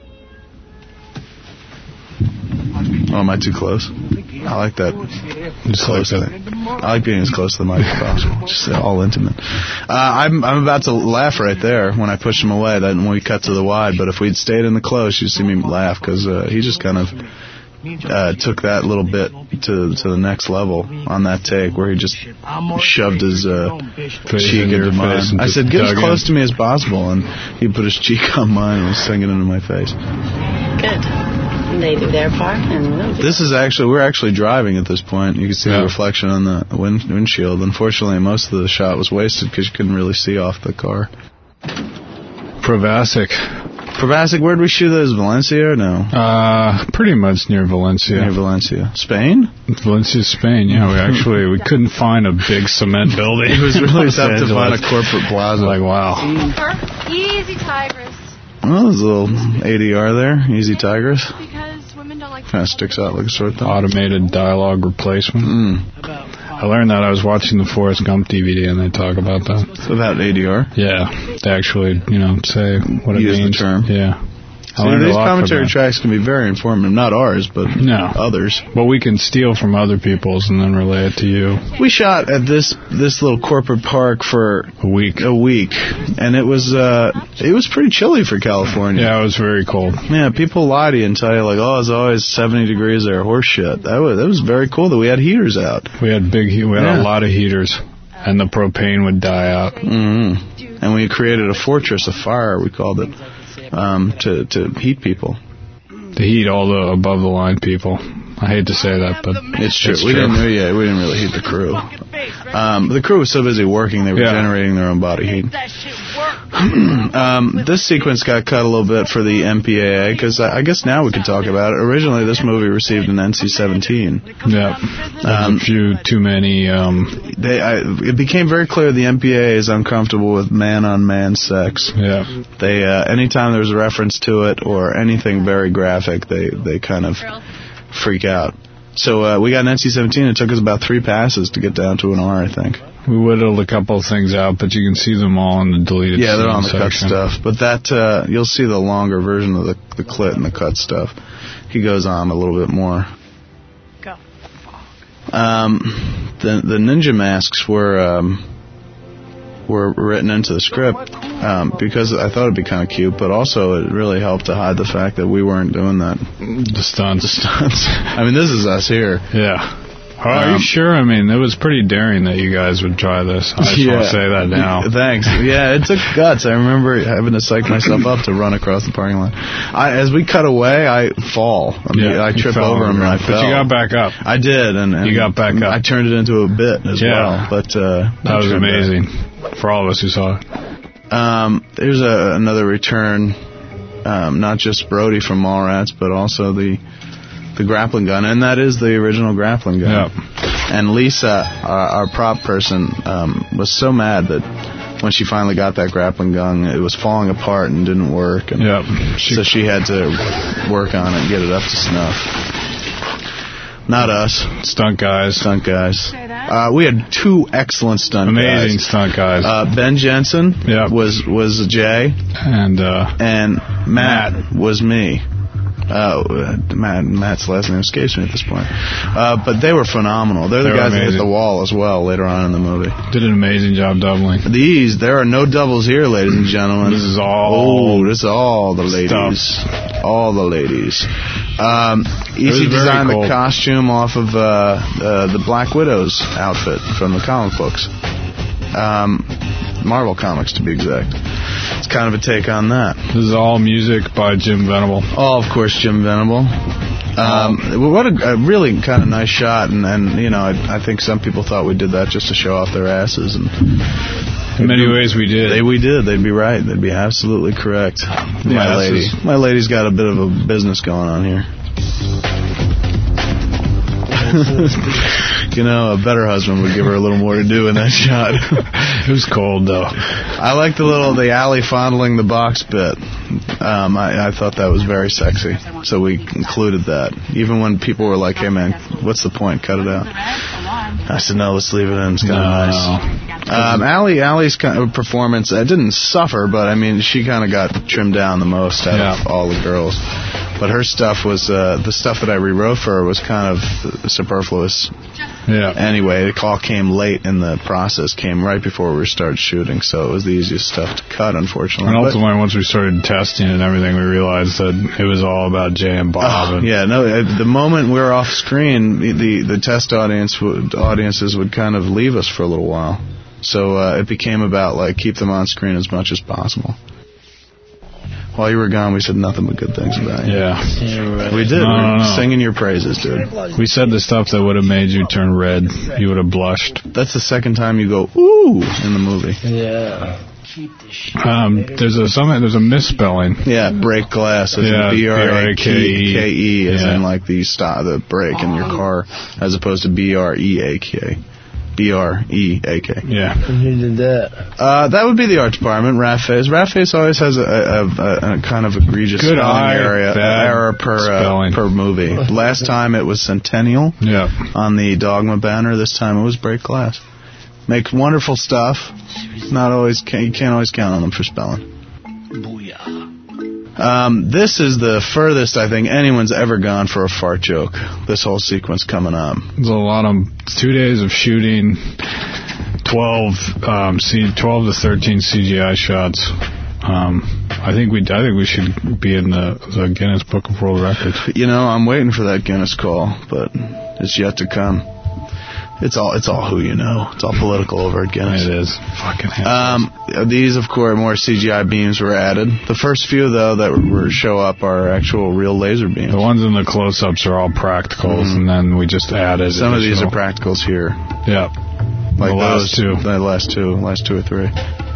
Oh, am I too close? I like that. just like Close that. thing. I like being as close to the mic as possible. Just all intimate. Uh, I'm I'm about to laugh right there when I pushed him away. Then when we cut to the wide. But if we'd stayed in the close, you'd see me laugh because uh, he just kind of uh, took that little bit to to the next level on that take where he just shoved his uh, Face cheek into your into mine. face and I just said, "Get as dug close in." to me as possible," and he put his cheek on mine and was singing into my face. Good. And they do their part, and we'll do This is actually, we're actually driving at this point. You can see Yeah. the reflection on the wind, windshield. Unfortunately, most of the shot was wasted because you couldn't really see off the car. Provasic. Provasic, where'd we shoot those? Valencia or no? Uh, pretty much near Valencia. Near Valencia. Spain? Valencia, Spain, yeah. We actually, we couldn't find a big cement building. It was really Los tough to find a Angeles. corporate plaza. Like, wow. Easy, Tigress. Oh, there's a little A D R there. Easy Tigress. Because women don't like Kind of sticks out like a sore thumb. Automated dialogue replation. Mm. I learned that I was watching the Forrest Gump D V D and they talk about that. About A D R? Yeah. They actually, you know, say what it Use the means. term. Yeah. I See, learned a these lot from commentary that. tracks can be very informative. Not ours, but No. others. But we can steal from other people's and then relay it to you. We shot at this this little corporate park for A week. a week, and it was uh it was pretty chilly for California. Yeah, it was very cold. Yeah, people lie to you and tell you like, oh, it's always seventy degrees there. Horse shit. That was that was very cool that we had heaters out. We had big, he- we had Yeah. a lot of heaters, and the propane would die out. Mm-hmm. And we created a fortress of fire. We called it um, to to heat people. To heat all the above the line people. I hate to say that, but It's true. It's we true. didn't. Yeah, we didn't really heat the crew. Um, the crew was so busy working, they were Yeah. generating their own body heat. um, this sequence got cut a little bit for the M P A A because I, I guess now we can talk about it. Originally, this movie received an N C seventeen. Yeah, Um, a few too many. Um, They, I, it became very clear the M P A A is uncomfortable with man-on-man sex. yeah, They, uh, anytime there's a reference to it or anything very graphic, they, they kind of freak out. So uh, we got an N C seventeen. It took us about three passes to get down to an R, I think. we whittled a couple of things out, but you can see them all in the deleted. Yeah, they're on the scene cut section. stuff. But that uh, you'll see the longer version of the, the clit and the cut stuff. He goes on a little bit more. Go. Um, the the ninja masks were um, were written into the script um, because I thought it'd be kind of cute, but also it really helped to hide the fact that we weren't doing that. The stunts. The stunts. I mean, this is us here. Yeah. Are Um, you sure? I mean, it was pretty daring that you guys would try this. I just want to say that now. Thanks. Yeah, it took guts. I remember having to psych myself up to run across the parking lot. I, as we cut away, I fall. I mean, Yeah, I you trip fell over on him the and I ground. fell. But you got back up. I did, and, and You got back up. I turned it into a bit as Yeah. well. But uh, That was I turned amazing for all of us who saw it. back. Um, there's a, another return, um, not just Brody from Mallrats, but also the the grappling gun, and that is the original grappling gun. Yeah. And Lisa, our, our prop person, um, was so mad that when she finally got that grappling gun, it was falling apart and didn't work. And Yeah. so she had to work on it and get it up to snuff. Not us, Stunt guys. stunt guys. Uh, we had two excellent stunt Amazing guys. stunt guys. Uh, Ben Jensen Yeah. was was Jay, and uh, and Matt was me. Uh, Matt, Matt's last name escapes me at this point. Uh, but they were phenomenal. They're the They were guys that hit amazing. the wall as well later on in the movie. did an amazing job doubling. These, there are no doubles here, ladies and gentlemen. This is all Oh, this is all the ladies. stuff. All the ladies. Um, was Easy very designed the cool. costume off of uh, uh, the Black Widow's outfit from the comic books. Um, Marvel Comics, to be exact. It's kind of a take on that. This is all music by Jim Venable. Oh, of course, Jim Venable. Um, what a, a really kind of nice shot, and, and you know, I, I think some people thought we did that just to show off their asses, and In many ways, we did. they we did. They'd be right. They'd be absolutely correct. My Yeah, this lady, is- my lady's got a bit of a business going on here. You know, a better husband would give her a little more to do in that shot. It was cold, though. I like the little, the alley fondling the box bit. Um, I, I thought that was very sexy. So we included that. Even when people were like, hey man, what's the point? Cut it out. I said, no, let's leave it in. It's kind of No. nice. Um, Allie, Allie's kind of performance, it didn't suffer, but I mean, she kind of got trimmed down the most out Yeah. of all the girls. But her stuff was, uh, the stuff that I rewrote for her was kind of superfluous. Yeah. Anyway, the call came late in the process, came right before we started shooting, so it was the easiest stuff to cut, unfortunately. And But- ultimately, once we started testing and everything, we realized that it was all about Jay and Bob. Oh, and yeah, no. uh, The moment we were off screen, the the, the test audience would, audiences would kind of leave us for a little while. So uh, it became about like keep them on screen as much as possible. While you were gone, we said nothing but good things about you. Yeah. We did. No, we no, were no. singing your praises, dude. We said the stuff that would have made you turn red. You would have blushed. That's the second time you go, ooh, in the movie. Yeah. Um, there's a something. There's a misspelling. Yeah, break glass. As Yeah, in B R A K E. B R A K E. As Yeah. in like the stop, the brake in your car, as opposed to B R E A K. B R E A K. Yeah. And who did that? Uh, that would be the art department, Raface. Raface always has a, a, a, a kind of egregious Good spelling eye, area, bad error per spelling. uh, per movie. Last time it was Centennial Yeah. on the Dogma banner. This time it was Break Glass. Make wonderful stuff. Not always, can't, you can't always count on them for spelling. Um, this is the furthest I think anyone's ever gone for a fart joke. This whole sequence coming up. There's a lot of two days of shooting, twelve, um, C, twelve to thirteen C G I shots. Um, I think we, I think we should be in the, the Guinness Book of World Records. You know, I'm waiting for that Guinness call, but it's yet to come. It's all, it's all who you know. It's all political over at Guinness. It is. Fucking hell. Um, these, of course, more C G I beams were added. The first few, though, that were show up are actual real laser beams. The ones in the close-ups are all practicals, mm-hmm. and then we just added Some additional. of these are practicals here. Yeah. Like the last those, two. The last two. Last two or three.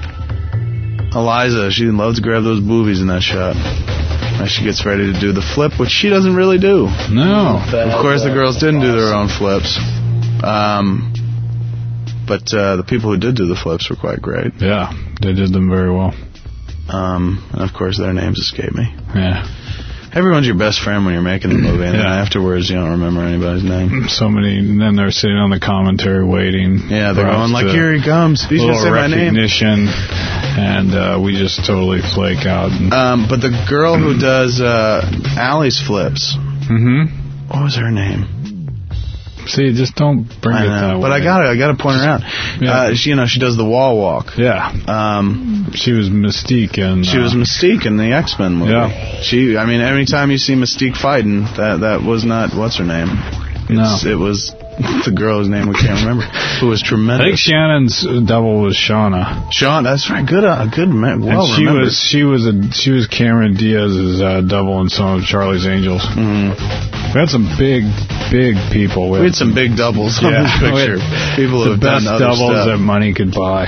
Eliza, she loves to grab those boobies in that shot. Now she gets ready to do the flip, which she doesn't really do. No. Of course, the girls didn't do their own flips. Um, but uh, the people who did do the flips were quite great. Yeah, they did them very well. Um, and of course, their names escape me. Yeah. Everyone's your best friend when you're making the movie, and yeah. then afterwards you don't remember anybody's name. So many, and then they're sitting on the commentary waiting. Yeah, they're going like, "Here he comes." He's gonna say my name. Recognition, and uh, we just totally flake out. And um, but the girl who does uh, Allie's flips, mm-hmm. what was her name? See, just don't bring I it know, that way. But I gotta, I gotta point her out. Yeah. Uh, she, you know, she does the wall walk. Yeah. Um, she was Mystique in. She uh, was Mystique in the X-Men movie. Yeah. She, I mean, every time you see Mystique fighting, that that was not what's her name. It's, no. It was the girl whose name we can't remember, who was tremendous. I think Shannon's double was Shauna. Shawn, that's right. Good, uh, good, man. Well and she remembered. was she was a she was Cameron Diaz's uh, double in some of Charlie's Angels. Mm. We had some big, big people. With, we had some big doubles on yeah, this picture. People who the have best done other doubles stuff. that money could buy.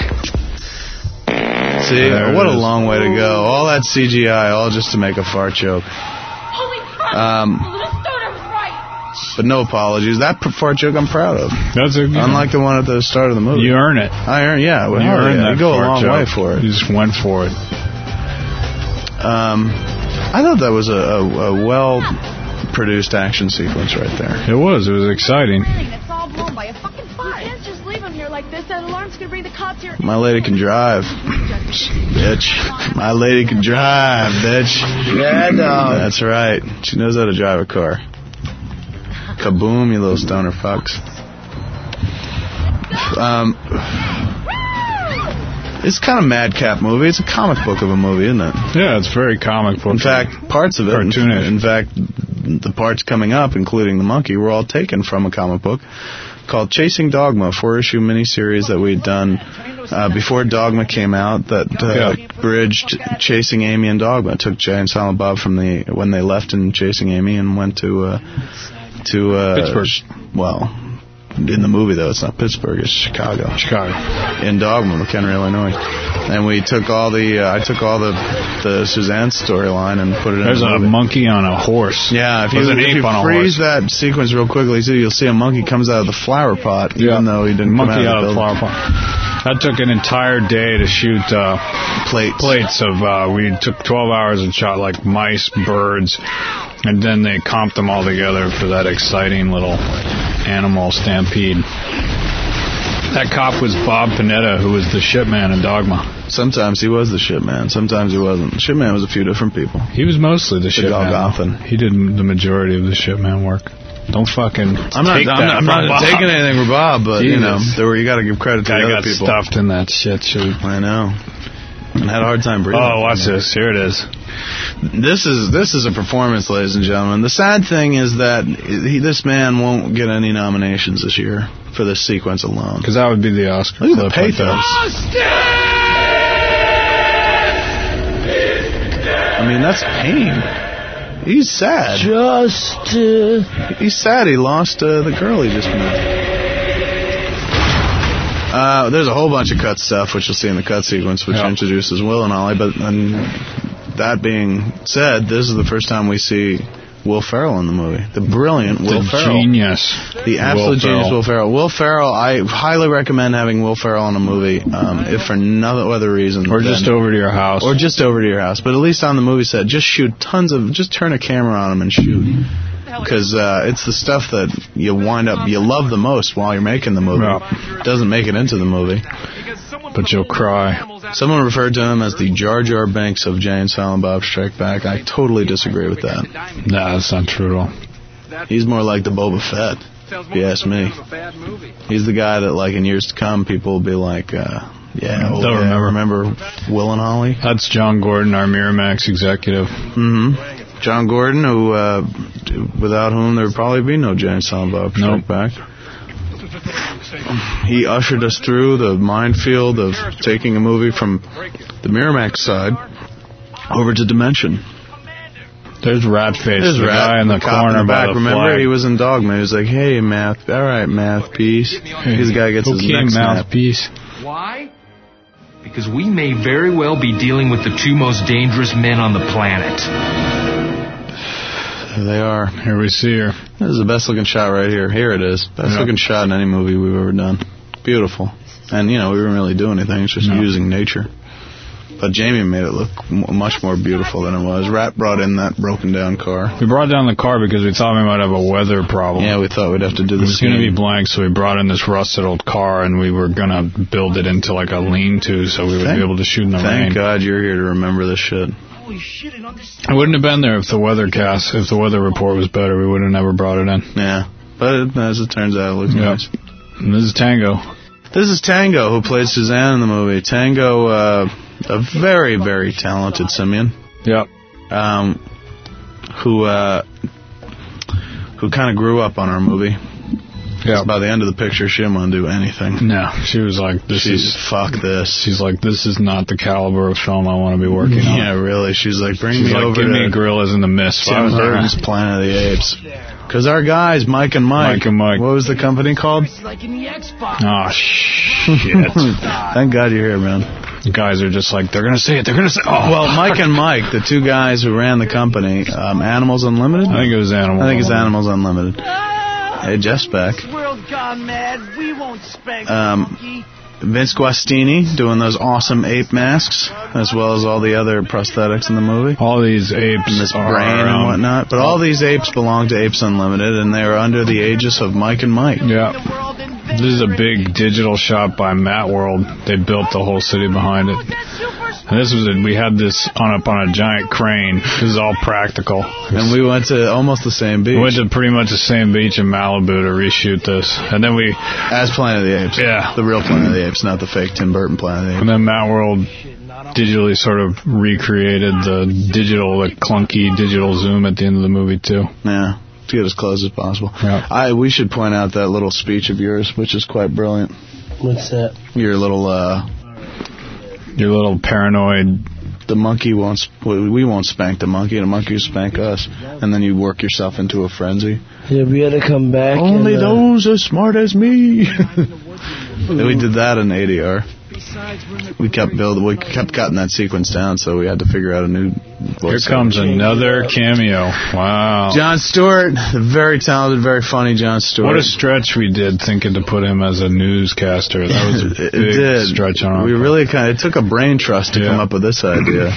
See, There what it a is. long way to go. All that C G I, all just to make a fart joke. Holy crap! Um, The starter was right. But no apologies. That fart joke I'm proud of. That's a, Unlike the one at the start of the movie. You earn it. I earn, yeah. Well, You hell earned yeah. that You go a fart long joke. way for it. You just went for it. Um, I thought that was a, a, a well-produced action sequence right there. It was. It was exciting. It's all blown by a fucking fire. You can't just leave him here like this. That alarm's gonna bring the cops here. My lady can drive. Bitch. My lady can drive, bitch. Yeah, dog. That's right. She knows how to drive a car. Kaboom, you little stoner fucks. Um, it's kind of madcap movie. It's a comic book of a movie, isn't it? Yeah, it's very comic book. In fact, parts of it, Cartoonish. in fact, the parts coming up, including the monkey, were all taken from a comic book called Chasing Dogma, a four-issue miniseries that we'd done uh, before Dogma came out that uh, Yeah. bridged Chasing Amy and Dogma. It took Jay and Silent Bob from the when they left in Chasing Amy and went to uh, to uh, Pittsburgh. sh- well, in the movie though, it's not Pittsburgh, it's Chicago. Chicago. In Dogma, McHenry, Illinois. And we took all the, uh, I took all the the Suzanne storyline and put it There's in the a movie. monkey on a horse. Yeah, if you, There's an if ape you on a freeze horse. that sequence real quickly, too, you'll see a monkey comes out of the flower pot, Yeah. even though he didn't monkey come out, out of the flower pot. That took an entire day to shoot uh, plates. plates of. Uh, we took twelve hours and shot like mice, birds, and then they comped them all together for that exciting little animal stampede. That cop was Bob Panetta, who was the shipman in Dogma. Sometimes he was the shipman, sometimes he wasn't. The shipman was a few different people. He was mostly the shipman. Golgothan. He did the majority of the shipman work. Don't fucking I'm not, take I'm that not, I'm from not Bob. taking anything from Bob, but, you know, Jesus. there were, you got to give credit to Guy the got other people. stuffed in that shit suit. I know. And had a hard time breathing. Oh, watch this. Here it is. This is this is a performance, ladies and gentlemen. The sad thing is that he, this man won't get any nominations this year for this sequence alone. Because that would be the Oscar Look at the clip right pathos. there. I mean, that's pain. He's sad. Just, uh... He's sad he lost uh, the girl he just met. Uh, there's a whole bunch of cut stuff, which you'll see in the cut sequence, which yep. introduces Will and Ollie. But and that being said, this is the first time we see Will Ferrell in the movie. The brilliant Will the Ferrell. Genius. The absolute Will genius Will Ferrell. Will Ferrell, I highly recommend having Will Ferrell in a movie, um, if for no other reason. Or just over to your house. Or just over to your house. But at least on the movie set, just shoot tons of, just turn a camera on him and shoot. Because uh, it's the stuff that you wind up, you love the most while you're making the movie. Yeah. Doesn't make it into the movie. But you'll cry. Someone referred to him as the Jar Jar Binks of Jay and Silent Bob Strike Back. I totally disagree with that. Nah, that's not true at all. He's more like the Boba Fett, if you ask me. He's the guy that, like, in years to come, people will be like, uh, yeah, oh, They'll yeah, remember. remember Will and Ollie? That's John Gordon, our Miramax executive. Mm-hmm. John Gordon, who, uh, without whom there would probably be no Jay and Silent Bob Strike nope. Back. He ushered us through the minefield of taking a movie from the Miramax side over to Dimension. There's Ratface, There's the Rat, guy in the, the corner corner in the back. by the Remember, flag. he was in Dogma. He was like, "Hey, math, all right, mouthpiece." This guy gets okay, his neck mouthpiece. Why? Because we may very well be dealing with the two most dangerous men on the planet. There they are. Here we see her. This is the best looking shot right here. Here it is. Best yep. looking shot in any movie we've ever done. Beautiful. And, you know, we didn't really do anything. It's just no. using nature. But Jamie made it look m- much more beautiful than it was. Rat brought in that broken down car. We brought down the car because we thought we might have a weather problem. Yeah, we thought we'd have to do this. It was going to be blank, so we brought in this rusted old car, and we were going to build it into like a lean-to so we would thank, be able to shoot in the thank rain. Thank God you're here to remember this shit. I wouldn't have been there if the weather cast, if the weather report was better. We would have never brought it in. Yeah, but as it turns out, it looks yep. nice. And this is Tango. This is Tango, who played Suzanne in the movie. Tango, uh, a very, very talented simian. Yep. Um, who, uh, who kind of grew up on our movie. Yeah. By the end of the picture, she didn't want to do anything. No, she was like, "This She's, is fuck this." She's like, "This is not the caliber of film I want to be working on." Yeah, really. She's like, "Bring She's me like, over give to me Gorillas in the Mist." Tim Burton's Planet of the Apes. Because our guys, Mike and Mike. Mike and Mike. What was the company called? Oh, shit. Thank God you're here, man. The guys are just like, they're going to say it, they're going to say it. Oh. Well, Mike and Mike, the two guys who ran the company, um, Animals Unlimited? I think it was Animals I think it's Unlimited. Animals Unlimited. Hey, Jeff's back. World gone mad. We won't spank um, Vince Guastini doing those awesome ape masks, as well as all the other prosthetics in the movie. All these apes and this are, brain and um, whatnot. But all these apes belong to Apes Unlimited, and they are under the aegis of Mike and Mike. Yeah. This is a big digital shop by Matt World. They built the whole city behind it. And this was a, we had this on up on a giant crane. This is all practical. And we went to almost the same beach. We went to pretty much the same beach in Malibu to reshoot this. And then we... As Planet of the Apes. Yeah. The real Planet of the Apes, not the fake Tim Burton Planet of the Apes. And then Matt World digitally sort of recreated the digital, the clunky digital zoom at the end of the movie, too. Yeah. To get as close as possible. Yeah. I we should point out that little speech of yours, which is quite brilliant. What's that? Your little, uh... Your little paranoid... The monkey won't... Sp- we won't spank the monkey, and the monkey will spank us. And then you work yourself into a frenzy. Yeah, we had to come back Only and, uh, those as smart as me. We did that in A D R. We kept building, we kept cutting that sequence down, so we had to figure out a new voice. Here comes another cameo. Wow. Jon Stewart, the very talented, very funny Jon Stewart. What a stretch we did thinking to put him as a newscaster. That was a it big did. stretch on our We part. really kind of, it took a brain trust to yeah. come up with this idea.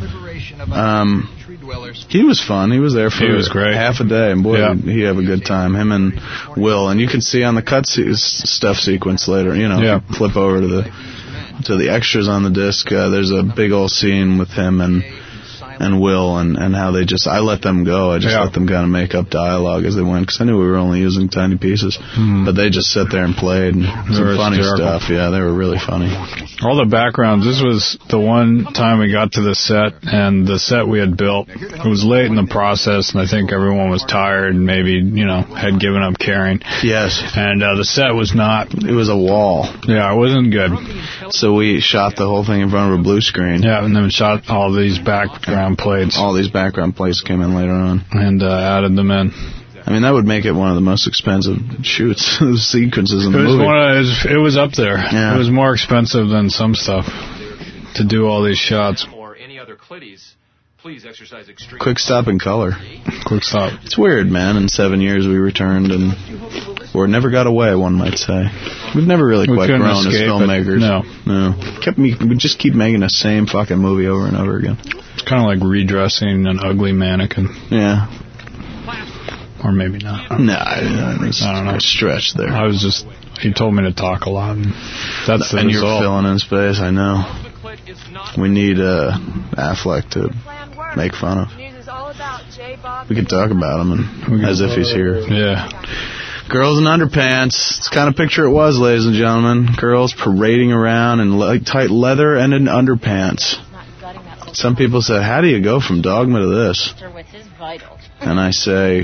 Um, he was fun. He was there for he was great. half a day, and boy, yeah. did he have a good time. Him and Will, and you can see on the cut se- stuff sequence later. You know, yeah. if you flip over to the to the extras on the disc. Uh, there's a big old scene with him and and Will, and, and how they just, I let them go. I just yeah. let them kind of make up dialogue as they went, because I knew we were only using tiny pieces. Mm. But they just sat there and played, and some funny hysterical. stuff. Yeah, they were really funny. All the backgrounds. This was the one time we got to the set, and the set we had built, it was late in the process, and I think everyone was tired and maybe, you know, had given up caring. Yes. And uh, the set was not... It was a wall. Yeah, it wasn't good. So we shot the whole thing in front of a blue screen. Yeah, and then we shot all these backgrounds background plates. All these background plates came in later on. And uh, added them in. I mean, that would make it one of the most expensive shoots, sequences in the it was movie. One of, it, was, it was up there. Yeah. It was more expensive than some stuff to do all these shots. Or any other Clitties, please exercise extreme. Quick stop in color. Quick stop. It's weird, man. In seven years, we returned and or never got away. One might say we've never really we quite grown as filmmakers. No, no. Kept me. We just keep making the same fucking movie over and over again. It's kind of like redressing an ugly mannequin. Yeah. Or maybe not. No, I, I don't know. Stretch there. I was just. He told me to talk a lot. And that's the and result. You're filling in space. I know. We need uh, Affleck to make fun of. We could talk about him and, as if he's here. Yeah. Girls in underpants. It's the kind of picture it was, ladies and gentlemen. Girls parading around in le- tight leather and in underpants. Some people say, how do you go from Dogma to this? And I say,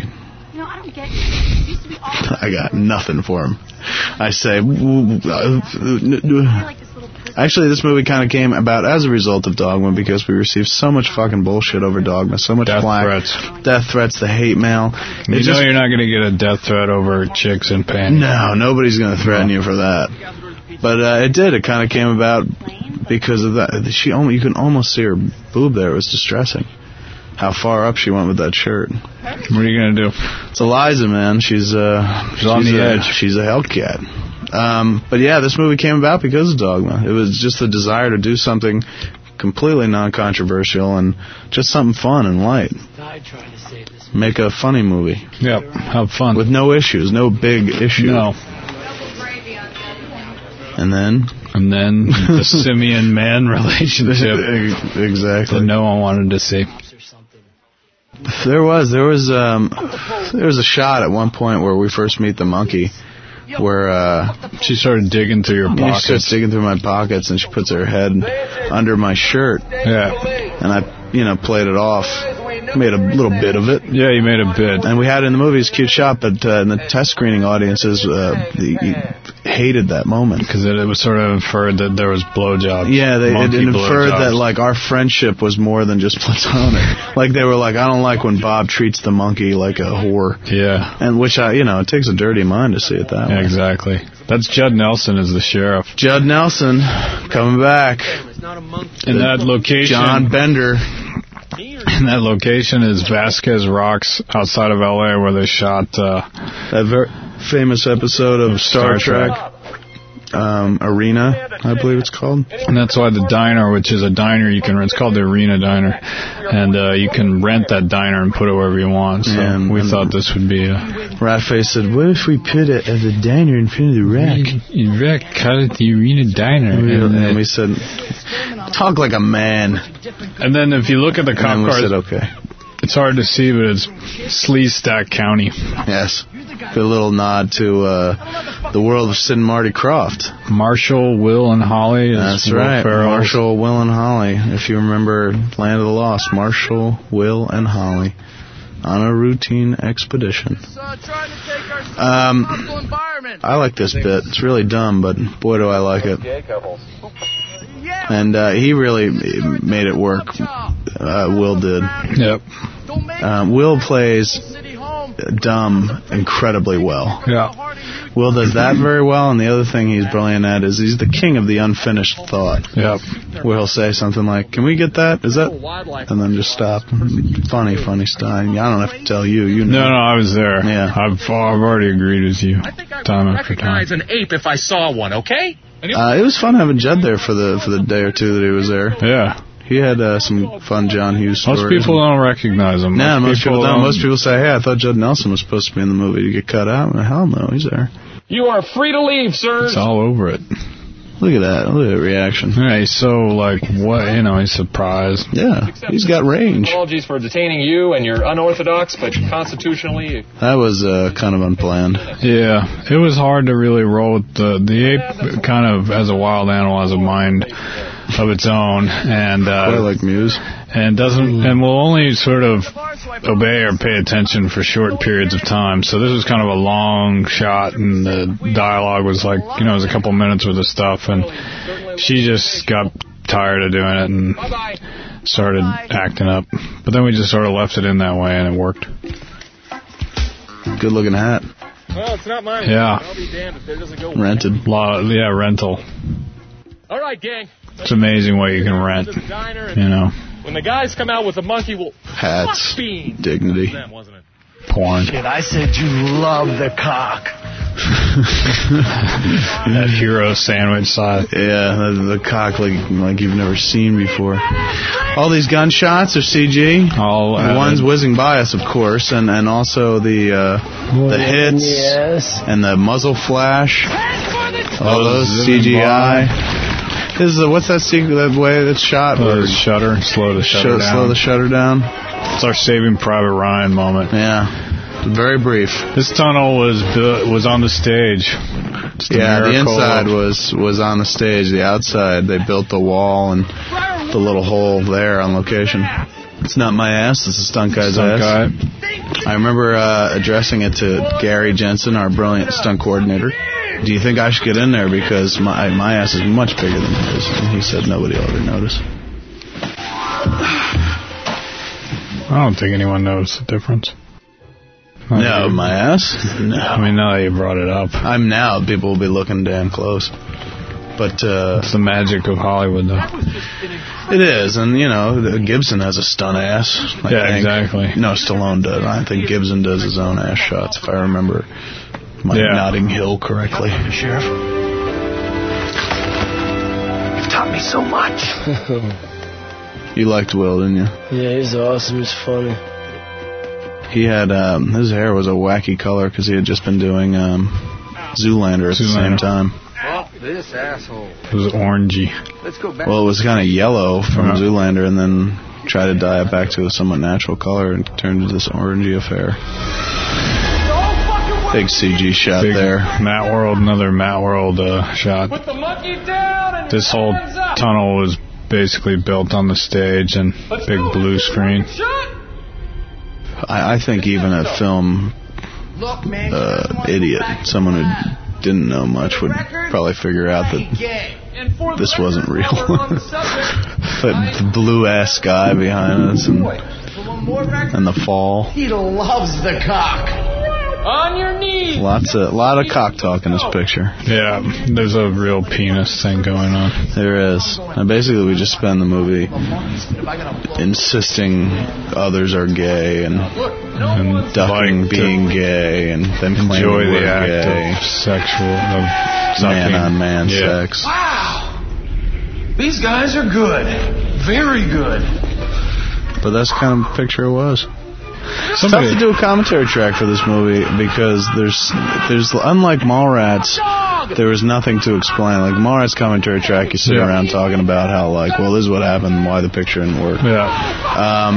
I got nothing for him. I say, actually, this movie kind of came about as a result of Dogma because we received so much fucking bullshit over Dogma, so much death flack, threats, death threats, the hate mail. You it know just, you're not going to get a death threat over chicks in panties. No, nobody's going to threaten you for that. But uh, it did. It kind of came about because of that. She only you can almost see her boob there. It was distressing. How far up she went with that shirt. What are you going to do? It's Eliza, man. She's uh, she's, she's on the a, edge. She's a Hellcat. Um, but yeah, this movie came about because of Dogma. It was just the desire to do something completely non-controversial and just something fun and light. Make a funny movie. Yep, have fun. With no issues, no big issue. No. And then? And then the simian-man relationship. Exactly. That no one wanted to see. There was, there was, um, there was a shot at one point where we first meet the monkey, where uh, she started digging through your pockets. She starts digging through my pockets, and she puts her head under my shirt. Yeah. And I, you know, played it off. Made a little bit of it. Yeah, you made a bit. And we had it in the movie. It's a cute shot, but uh, in the test screening audiences, uh, the, hated that moment. Because it, it was sort of inferred that there was blowjobs. Yeah, they, it, it inferred blowjobs. that, like, our friendship was more than just platonic. Like, they were like, I don't like when Bob treats the monkey like a whore. Yeah. And which, I, you know, it takes a dirty mind to see it that yeah, way. Exactly. That's Judd Nelson as the sheriff. Judd Nelson, coming back. In that location. John Bender. And that location is Vasquez Rocks outside of L A where they shot uh, that very famous episode of Star, Star Trek, Trek. Um, Arena, I believe it's called. And that's why the diner, which is a diner you can rent, it's called the Arena Diner, and uh, you can rent that diner and put it wherever you want. So and, we and thought this would be a... Ratface said, what if we put it at the diner in front of the rack? In rack, call it the Arena Diner. And, and, and we said, talk like a man. And then if you look at the cop and we cars, said, okay. It's hard to see, but it's Sleestack County. Yes. A little nod to uh, the world of Sid and Marty Krofft. Marshall, Will, and Holly. That's Will right. Ferrell's. Marshall, Will, and Holly. If you remember Land of the Lost, Marshall, Will, and Holly on a routine expedition. Um, I like this bit. It's really dumb, but boy, do I like it. And uh, he really made it work. Uh, Will did. Yep. Um, Will plays dumb incredibly well. Yeah. Will does that very well, and the other thing he's brilliant at is he's the king of the unfinished thought. Yep. Where he'll say something like, can we get that? Is that? And then just stop. Funny, funny style. I don't have to tell you. You know. No, no, I was there. Yeah. I've, I've already agreed with you. I think I time would after time. recognize an ape if I saw one, okay? Uh, it was fun having Judd there for the for the day or two that he was there. Yeah. He had uh, some fun John Hughes stories. Most people don't recognize him. No, most, most people, people don't. don't. Most people say, hey, I thought Judd Nelson was supposed to be in the movie. You get cut out? Well, hell no, he's there. You are free to leave, sirs. It's all over it. Look at that. Look at that reaction. Yeah, he's so, like, what, you know, he's surprised. Yeah, he's got range. Apologies for detaining you and your unorthodox, but constitutionally... That was uh, kind of unplanned. Yeah, it was hard to really roll with the... The ape kind of, as a wild animal, has a mind of its own, and... Uh, Quite like Muse. And doesn't, and will only sort of obey or pay attention for short periods of time. So this was kind of a long shot, and the dialogue was like, you know, it was a couple minutes worth of stuff, and she just got tired of doing it, and started acting up. But then we just sort of left it in that way, and it worked. Good looking hat. Well, it's not mine. Yeah. I'll be damned if it doesn't go. Rented. Lot, yeah, rental. All right, gang. It's amazing what you can rent. You know. When the guys come out with the monkey, we'll hats, beans. dignity, Them, wasn't it? Porn. Shit, I said you love the cock. That hero sandwich side. Yeah, the, the cock like like you've never seen before. All these gunshots are C G. All the ones whizzing by us, of course, and and also the uh, the hits Yes. and the muzzle flash. All those C G I. This is a, what's that secret? That way that's shot. Oh, the shutter. Slow the shutter Sh- down. Slow the shutter down. It's our Saving Private Ryan moment. Yeah. Very brief. This tunnel was built, was on the stage. Yeah, the inside was, was on the stage. The outside, they built the wall and the little hole there on location. It's not my ass. It's a stunt guy's Stunt ass. guy. I remember uh, addressing it to Gary Jensen, our brilliant stunt coordinator. Do you think I should get in there because my my ass is much bigger than his? And he said nobody will ever notice. I don't think anyone noticed the difference. No, my ass? No. I mean, now that you brought it up. I'm now. People will be looking damn close. But, uh... it's the magic of Hollywood, though. It is, and, you know, Gibson has a stunt ass. I yeah, think. exactly. No, Stallone does. I think Gibson does his own ass shots, if I remember my yeah. Notting Hill correctly. Sheriff, you've taught me so much. You liked Will, didn't you? Yeah, he's awesome. He's funny. He had, um, his hair was a wacky color because he had just been doing um, Zoolander at Zoolander. the same time. Well, this asshole. It was orangey. Let's go back. Well, it was kind of yellow from yeah. Zoolander and then tried to dye it back to a somewhat natural color and turned into this orangey affair. Big C G shot Big there. Matt World, another Matt World uh, shot. Put the monkey down and this whole tunnel was basically built on the stage and Let's big blue screen. I, I think even a film uh, idiot, someone who didn't know much, would probably figure out that this wasn't real. But the blue ass sky behind us and, and the fall. He loves the cock. On your knees. Lots of, lot of cock talk in this picture. Yeah, there's a real penis thing going on. There is. And basically we just spend the movie insisting others are gay and, and ducking like being gay and then claiming enjoy we're the act gay. of sexual, of Man on man yeah. sex. Wow. These guys are good. Very good. But that's the kind of picture it was. Somebody, it's tough to do a commentary track for this movie because there's, there's unlike Mallrats, there was nothing to explain. Like Mallrats commentary track, you sit yeah. around talking about how, like, well, this is what happened and why the picture didn't work. Yeah. Um,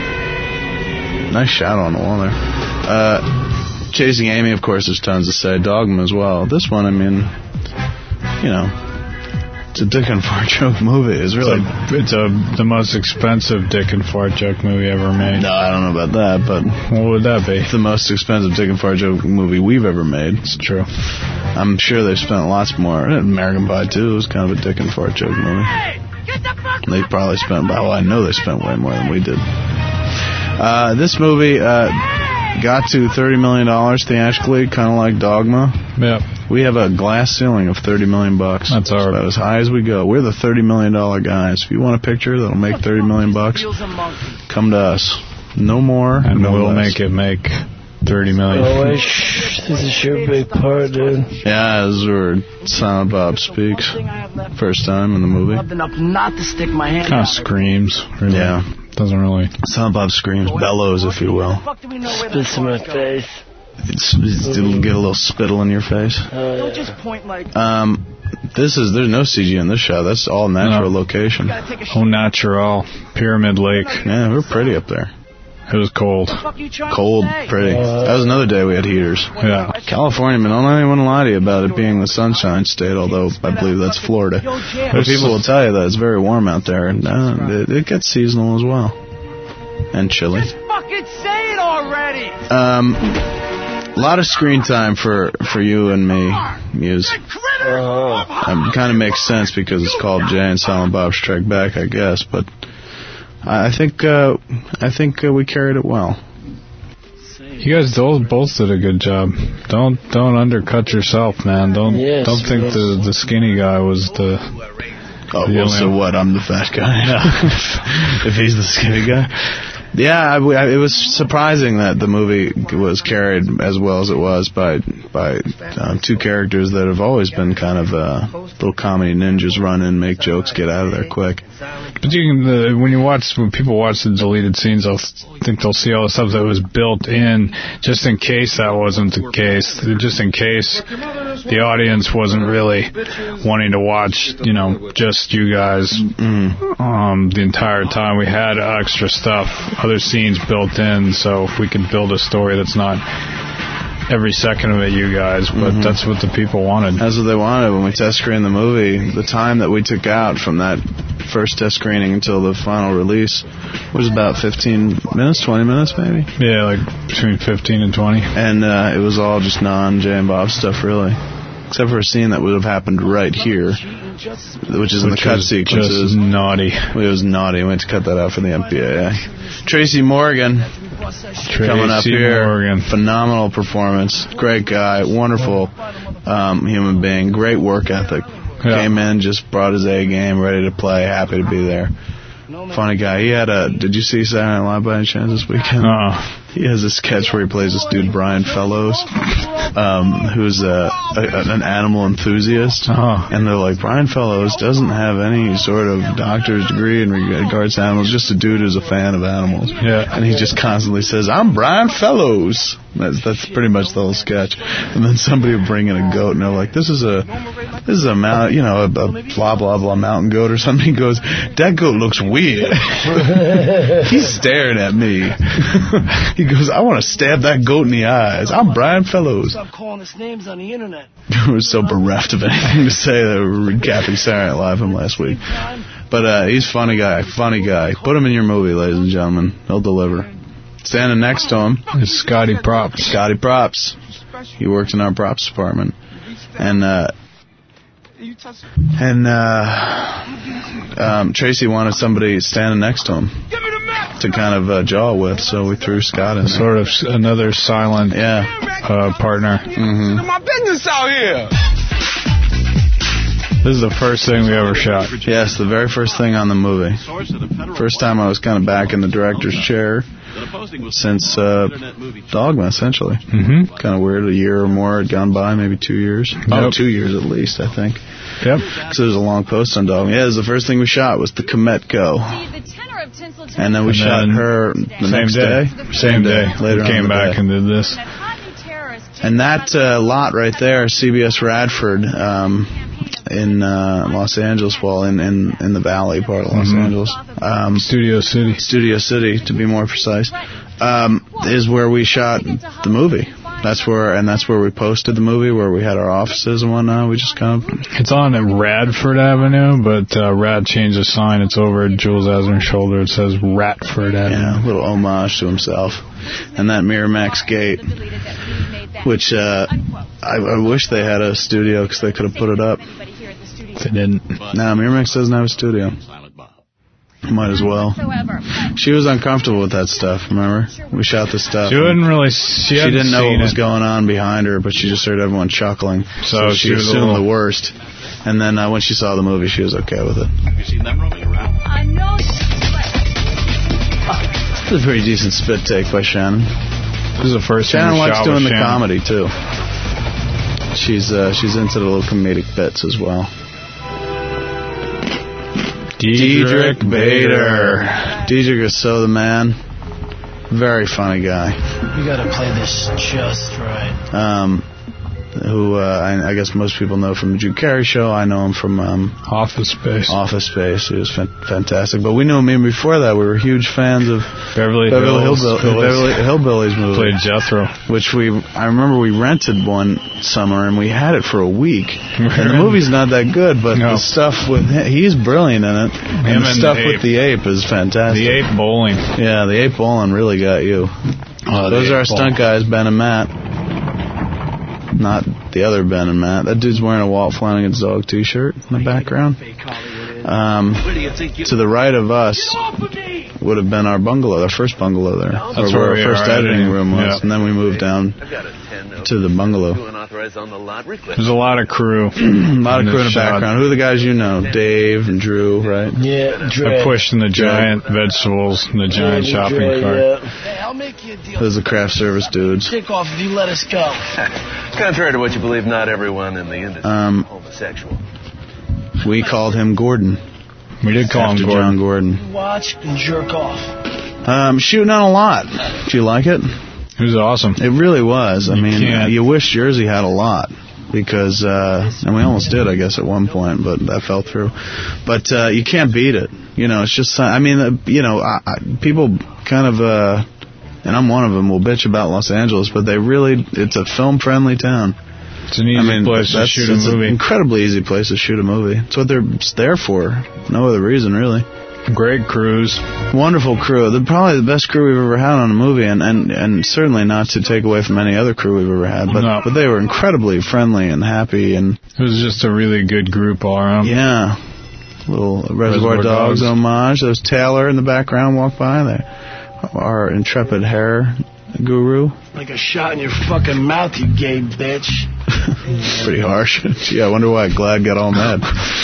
nice shot on the wall there. Uh, Chasing Amy, of course, there's tons to say. Dogma as well. This one, I mean, you know, it's a dick and fart joke movie. It's really, it's, a, it's a the most expensive dick and fart joke movie ever made. No, I don't know about that, but what would that be? It's the most expensive dick and fart joke movie we've ever made. It's true. I'm sure they've spent lots more. American Pie two was kind of a dick and fart joke movie. They probably spent, well, I know they spent way more than we did. Uh, this movie uh, got to thirty million dollars theatrically, kind of like Dogma. Yeah. We have a glass ceiling of thirty million bucks. That's our, about as high as we go. We're the thirty million dollar guys. If you want a picture that'll make thirty million bucks, come to us. No more, and no we'll less. make it make thirty million. Oh, wait, shh, this is your big part, dude. Yeah, this is where Silent Bob speaks. First time in the movie. Enough not to stick my hand kind of screams. Really. Yeah. Doesn't really. Silent Bob screams, bellows, if you will. Spits in my face. It's, it's, it'll get a little spittle in your face. Uh, just point like. Um, this is there's no C G in this shot. That's all natural no. location. Oh, natural. Pyramid Lake. Yeah, we're pretty up there. It was cold. Cold, pretty. Uh, that was another day we had heaters. Yeah. California, man, don't let anyone lie to you about it being the sunshine state, although I believe that's Florida. But people will tell you that it's very warm out there, and uh, it, it gets seasonal as well. And chilly. Just fucking say it already! Um, a lot of screen time for, for you and me, Muse. uh-huh. Um, kind of makes sense because it's called Jay and Silent Bob Strike Back, I guess, but I think uh, I think uh, we carried it well. You guys both both did a good job. Don't don't undercut yourself, man. Don't yes, don't think yes. the the skinny guy was the. Oh, well, so what? I'm the fat guy. If he's the skinny guy. Yeah, I, I, it was surprising that the movie was carried as well as it was by by um, two characters that have always been kind of uh, little comedy ninjas, run in, make jokes, get out of there quick. But you can, uh, when you watch, when people watch the deleted scenes, they'll think they'll see all the stuff that was built in, just in case that wasn't the case, just in case the audience wasn't really wanting to watch, you know, just you guys mm. um, the entire time. We had extra stuff, other scenes built in, so if we could build a story that's not every second of it you guys, but mm-hmm. that's what the people wanted. That's what they wanted. When we test screened the movie, the time that we took out from that first test screening until the final release was about fifteen minutes, twenty minutes maybe? Yeah, like between fifteen and twenty. And uh, it was all just non-Jay and Bob stuff, really. Except for a scene that would have happened right here, which is in which the cut sequences. Just naughty. It was naughty. We had to cut that out for the M P A A. Tracy Morgan, Tracy coming up here. Morgan. Phenomenal performance. Great guy. Wonderful um, human being. Great work ethic. Yeah. Came in, just brought his A game, ready to play, happy to be there. Funny guy. He had a... Did you see Saturday Night Live by any chance this weekend? Uh-uh. He has a sketch where he plays this dude, Brian Fellows, um, who's a, a, an animal enthusiast. Uh-huh. And they're like, Brian Fellows doesn't have any sort of doctor's degree in regards to animals, just a dude who's a fan of animals. Yeah. And he just constantly says, I'm Brian Fellows. That's that's pretty much the whole sketch. And then somebody will bring in a goat, and they're like, this is a this is a mount, you know, a, a blah blah blah mountain goat or something. He goes, that goat looks weird. He's staring at me. He goes, I want to stab that goat in the eyes. I'm Brian Fellows. Stop calling us names on the internet. We were so bereft of anything to say that we were recapping Saturday Night Live from last week. But uh, he's a funny guy, funny guy. Put him in your movie, ladies and gentlemen. He'll deliver. Standing next to him is Scotty Props. Scotty Props. He works in our props department. And, uh, and, uh, um, Tracy wanted somebody standing next to him to kind of uh, jaw with, so we threw Scott in there. Sort of another silent yeah. uh, partner. Mm-hmm. My business out here. This is the first thing we ever shot. Yes, the very first thing on the movie. First time I was kind of back in the director's chair since uh, Dogma, essentially. Mm-hmm. Kind of weird. A year or more had gone by, maybe two years. Yep. Oh, two years at least, I think. Yep. Because there was a long post on Dogma. Yeah, it was the first thing we shot was the Comet Go. And then we and shot then her the next day. day. Same day. Later we came on back day. and did this. And that uh, lot right there, C B S Radford, um, in uh, Los Angeles, well, in, in, in the Valley part of Los mm-hmm. Angeles. Um, Studio City. Studio City, to be more precise, um, is where we shot the movie. That's where, and that's where we posted the movie, where we had our offices and whatnot. We just kind of... It's on at Radford Avenue, but uh, Rad changed the sign. It's over at Jules Asner's shoulder. It says Ratford Avenue. Yeah, a little homage to himself. And that Miramax gate, which uh, I, I wish they had a studio because they could have put it up. They didn't. No, Miramax doesn't have a studio. Might as well. She was uncomfortable with that stuff, remember? We shot the stuff. She wouldn't really... She, she didn't know what was it. going on behind her, but she just heard everyone chuckling. So, so she, she was assumed little... the worst. And then uh, when she saw the movie, she was okay with it. Have you seen them roaming around? I know. This is a pretty decent spit take by Shannon. This is the first Shannon time we likes shot doing with the Shannon. comedy, too. She's, uh, she's into the little comedic bits as well. Diedrich Bader. Diedrich is so the man. Very funny guy. You gotta play this just right. Um, who uh, I, I guess most people know from the Drew Carey Show. I know him from um, Office Space. Office Space. He was fan- fantastic. But we knew him even before that. We were huge fans of Beverly, Beverly Hills, Hillbill- Beverly Hillbillies movie. Played Jethro. Which we, I remember we rented one summer and we had it for a week. And the movie's not that good, but no. the stuff with him, he's brilliant in it. And him the and stuff the with the ape is fantastic. The ape bowling. Yeah, the ape bowling really got you. Oh, Those are our bowling. stunt guys, Ben and Matt. Not the other Ben and Matt. That dude's wearing a Walt Flanagan's Dog t-shirt in the background. Um, to the right of us, would have been our bungalow, our first bungalow there. That's where where our we first are editing editing. room was. Yeah. And then we moved down to the bungalow. There's a lot of crew. A lot of crew in the shot. background. Who are the guys you know? Dave and Drew, right? Yeah, They're pushing the giant vegetables in the giant Yeah, shopping Dre, cart. yeah. Hey, I'll make you a deal. Those are craft service dudes. Take off if you let us go. Contrary to what you believe, not everyone in the industry Um, is homosexual. We called him Gordon. We did call After him Gordon. John Gordon. Watch and jerk off. Um, shooting on a lot. Do you like it? It was awesome. It really was. I You mean, can't- you wish Jersey had a lot. Because, uh, and we almost did, I guess, at one point, but that fell through. But uh, you can't beat it. You know, it's just, I mean, uh, you know, I, I, people kind of, uh, and I'm one of them, will bitch about Los Angeles, but they really, it's a film-friendly town. It's an easy I mean, place to that's, shoot a it's movie. an incredibly easy place to shoot a movie. It's what they're there for. No other reason, really. Great crews. Wonderful crew. They're probably the best crew we've ever had on a movie, and, and, and certainly not to take away from any other crew we've ever had. But No. but they were incredibly friendly and happy, and It was just a really good group all around. yeah, little Reservoir, Reservoir Dogs, Dogs. homage. There's Taylor in the background walked by there. Our intrepid hair guru. Like a shot in your fucking mouth, you gay bitch. Pretty harsh. Gee, I wonder why Glad got all mad.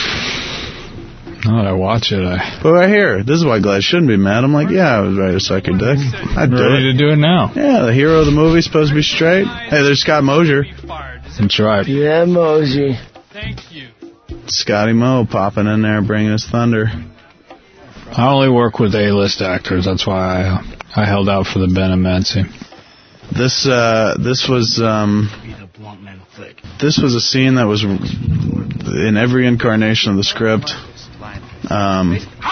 Now that I watch it, I But right here, this is why Glad shouldn't be mad. I'm like, yeah, I was ready to suck your dick. I'd do ready it. to do it now. Yeah, the hero of the movie's supposed to be straight. Hey, there's Scott Mosier. That's right. Yeah, Mosey. Scotty Moe popping in there, bringing us thunder. I only work with A-list actors. That's why I, uh, I held out for the Ben and Mancy. This uh, this was um, this was a scene that was in every incarnation of the script. Um,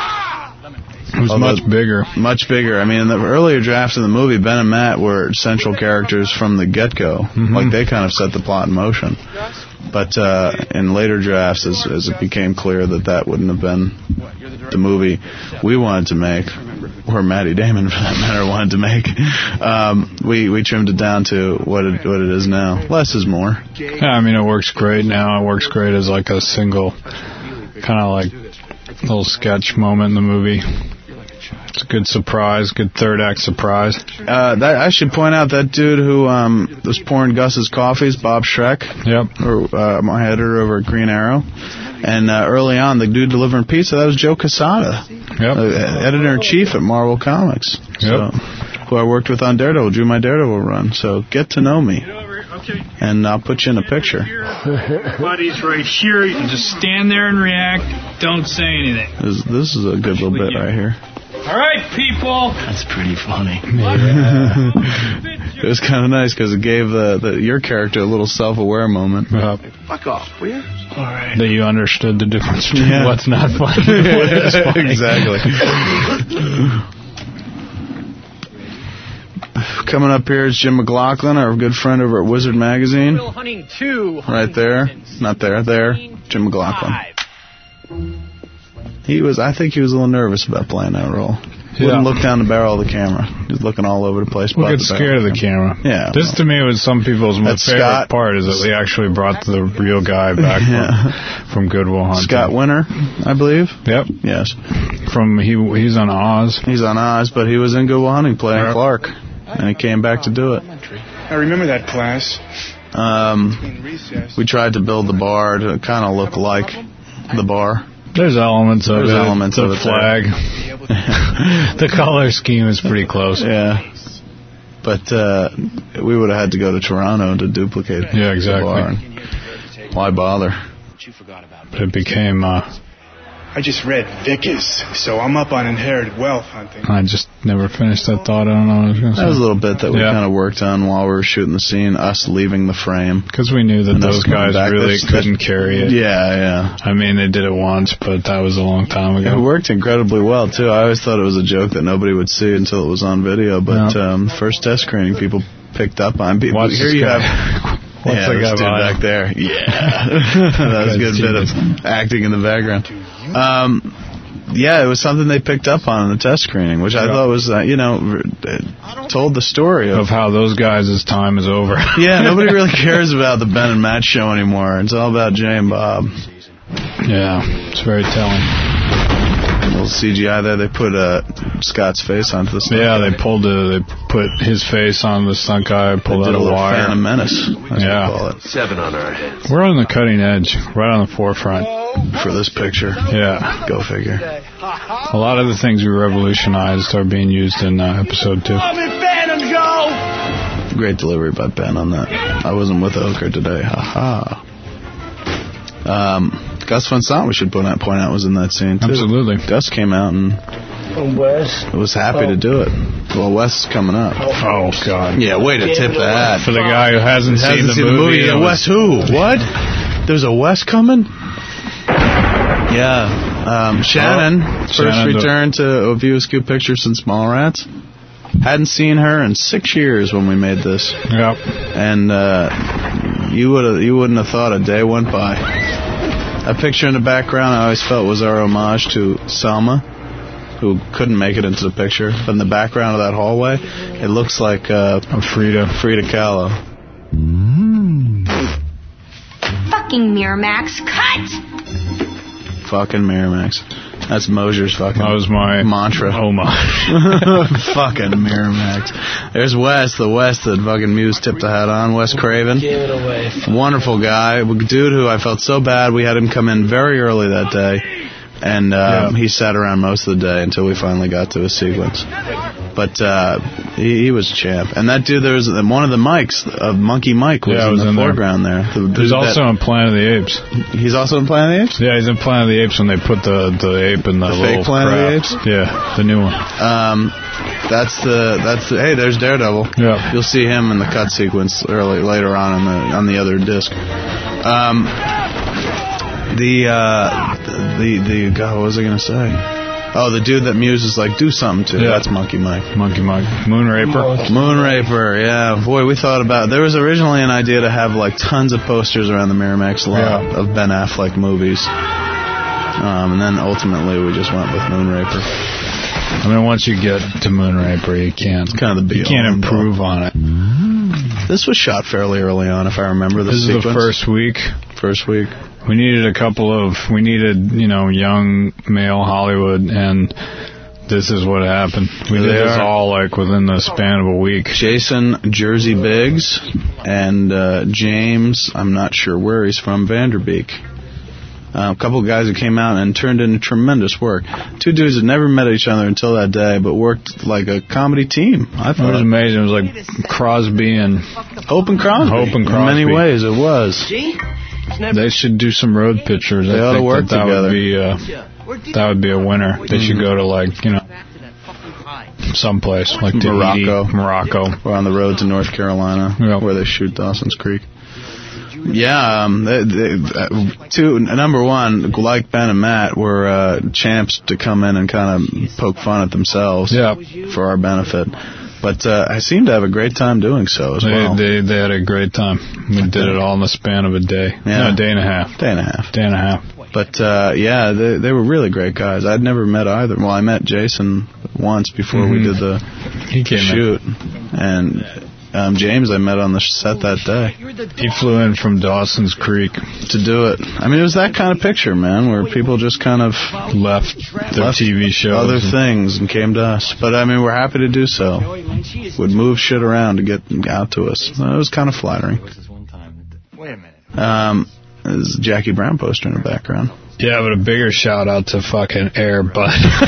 It was although- much bigger. Much bigger. I mean, in the earlier drafts of the movie, Ben and Matt were central characters from the get-go. Mm-hmm. Like, they kind of set the plot in motion. But uh, in later drafts, as, as it became clear that that wouldn't have been the movie we wanted to make, or Matty Damon, for that matter, wanted to make, um, we, we trimmed it down to what it, what it is now. Less is more. Yeah, I mean, it works great now. It works great as like a single, kind of like little sketch moment in the movie. It's a good surprise, good third act surprise. Uh, that, I should point out that dude who um, was pouring Gus's coffees, Bob Schreck, Yep. or, uh, my editor over at Green Arrow. And uh, early on, the dude delivering pizza, that was Joe Quesada, Yep. uh, editor-in-chief at Marvel Comics, so, who I worked with on Daredevil, drew my Daredevil run. So get to know me, and I'll put you in a picture. Buddy's right here. You can just stand there and react. Don't say anything. This, this is a good little bit right here. All right, people. That's pretty funny. It was kind of nice because it gave the, the your character a little self-aware moment. Uh, Fuck off, will you? All right. that you understood the difference between Yeah. what's not funny and what is funny. Exactly. Coming up here is Jim McLaughlin, our good friend over at Wizard Magazine. Will Hunting two. Right there. Not there. There. Jim McLaughlin. He was, I think he was a little nervous about playing that role. Yeah. Wouldn't look down the barrel of the camera. He was looking all over the place. We'll but get the scared of barrel the camera. Yeah. This to me was some people's most That's favorite Scott. part is that they actually brought the real guy back Yeah. from, from Good Will Hunting. Scott Winter, I believe. Yep. Yes. From he he's on Oz. He's on Oz, but he was in Good Will Hunting playing Yep. Clark. And he came back to do it. I remember that class. Um, we tried to build the bar to kind of look like the bar. There's elements of There's it. elements the of it flag. The color scheme is pretty close. Yeah. But uh, we would have had to go to Toronto to duplicate Yeah, exactly. the bar. And why bother? It became, uh, I just read Vicus, so I'm up on inherited wealth hunting. I just never finished that thought. I don't know what I was going to say. That was a little bit that we Yeah. kind of worked on while we were shooting the scene, us leaving the frame. Because we knew that And us those coming guys back. really That's- couldn't carry it. Yeah, yeah. I mean, they did it once, but that was a long time It ago. worked incredibly well, too. I always thought it was a joke that nobody would see until it was on video, but Yeah. um, first test screening, people picked up on. People, Watch here this you guy. have... What's yeah, the this guy dude behind back him? there. Yeah. That was a good bit of acting in the background. Um, yeah, it was something they picked up on in the test screening, which I Yeah. thought was, uh, you know, uh, told the story of... Of how those guys' time is over. Yeah, nobody really cares about the Ben and Matt show anymore. It's all about Jay and Bob. Yeah, it's very telling. little C G I there. They put uh, Scott's face onto the stunt Yeah, guy. they pulled the, they put his face on the stunt guy, pulled They out did a a little wire. Phantom Menace. That's Yeah. what we call it. Seven on our heads. We're on the cutting edge, right on the forefront. For this picture. Yeah. Go figure. A lot of the things we revolutionized are being used in uh, episode two. I'm in Phantom, Joe! Great delivery by Ben on that. I wasn't with Oker today. Ha ha. Um, Gus Van Sant, we should point out, point out, was in that scene, too. Absolutely. Gus came out and Wes was happy oh. to do it. Well, Wes is coming up. Oh, God. Yeah, way to tip the hat. For the guy who hasn't, Hasn't seen, the, seen movie. the movie. it Yeah, was- Wes who? What? There's a Wes coming? Yeah. Um, Shannon, Oh, first Shannon, return to A View Askew Pictures since Mallrats. Hadn't seen her in six years when we made this. Yep. And uh, you would you wouldn't have thought a day went by. That picture in the background I always felt was our homage to Selma, who couldn't make it into the picture. But in the background of that hallway, it looks like uh, Frida. Frida Kahlo. Fucking Miramax, cut! Fucking Miramax. That's Mosier's fucking That was my mantra. homage. Fucking Miramax. There's Wes, the Wes that fucking Muse tipped the hat on, Wes Craven. Gave it away. Wonderful guy. Dude who I felt so bad. We had him come in very early that day. And um, Yeah. he sat around most of the day until we finally got to his sequence. But uh, he, he was a champ. And that dude, there was one of the mics, of Monkey Mike, was Yeah, in was the in there. foreground there. The dude He's also that- in Planet of the Apes. He's also in Planet of the Apes? Yeah, he's in Planet of the Apes when they put the, the ape in the, The little fake Planet of the craft. Apes? Yeah, the new one. Um, that's the that's the, hey, there's Daredevil. Yeah. You'll see him in the cut sequence early later on in the on the other disc. Um, the uh, the the God, what was I gonna say? Oh, the dude that Muse is like, do something to. Yeah. That's Monkey Mike. Monkey Mike. Moonraper. Moonraper, yeah. Boy, we thought about... There was originally an idea to have, like, tons of posters around the Miramax lot Yeah. of Ben Affleck movies. Um, and then ultimately we just went with Moonraper. I mean, once you get to Moonraper, you can't. It's kind of the You be-all can't and end-all. improve on it. This was shot fairly early on, if I remember the This sequence. is the first week. First week. We needed a couple of, we needed, you know, young male Hollywood, and this is what happened. We Here did they this are. all, like, within the span of a week. Jason Jersey Biggs and uh, James, I'm not sure where he's from, Vanderbeek. Uh, a couple of guys who came out and turned in tremendous work. Two dudes that never met each other until that day, but worked like a comedy team. I It was thought. amazing. It was like Crosby and Hope and Crosby. Hope and In many Crosby. ways, it was. They should do some road pictures. They I ought to think work that, that together. would be uh, that would be a winner. They should go to, like, you know, someplace like Tahiti, Morocco. Morocco. We're on the road to North Carolina, Yeah. where they shoot Dawson's Creek. Yeah, um, they, they, uh, two, number one, like Ben and Matt, were uh, champs to come in and kind of poke fun at themselves Yeah. for our benefit. But uh, I seem to have a great time doing so as They, well. they they had a great time. We did it all in the span of a day. Yeah. No, a day and a half. Day and a half. Day and a half. But uh, yeah, they, they were really great guys. I'd never met either. Well, I met Jason once before we Mhm. did the, He the came in. shoot, and um, James I met on the set that day. He flew in from Dawson's Creek to do it. I mean, it was that kind of picture, man, where people just kind of left their left T V shows, other and- things, and came to us. But I mean, we're happy to do so. Would move shit around to get out to us. It was kind of flattering. Wait a minute. Um, there's a Jackie Brown poster in the background. Yeah, but a bigger shout out to fucking Air Bud.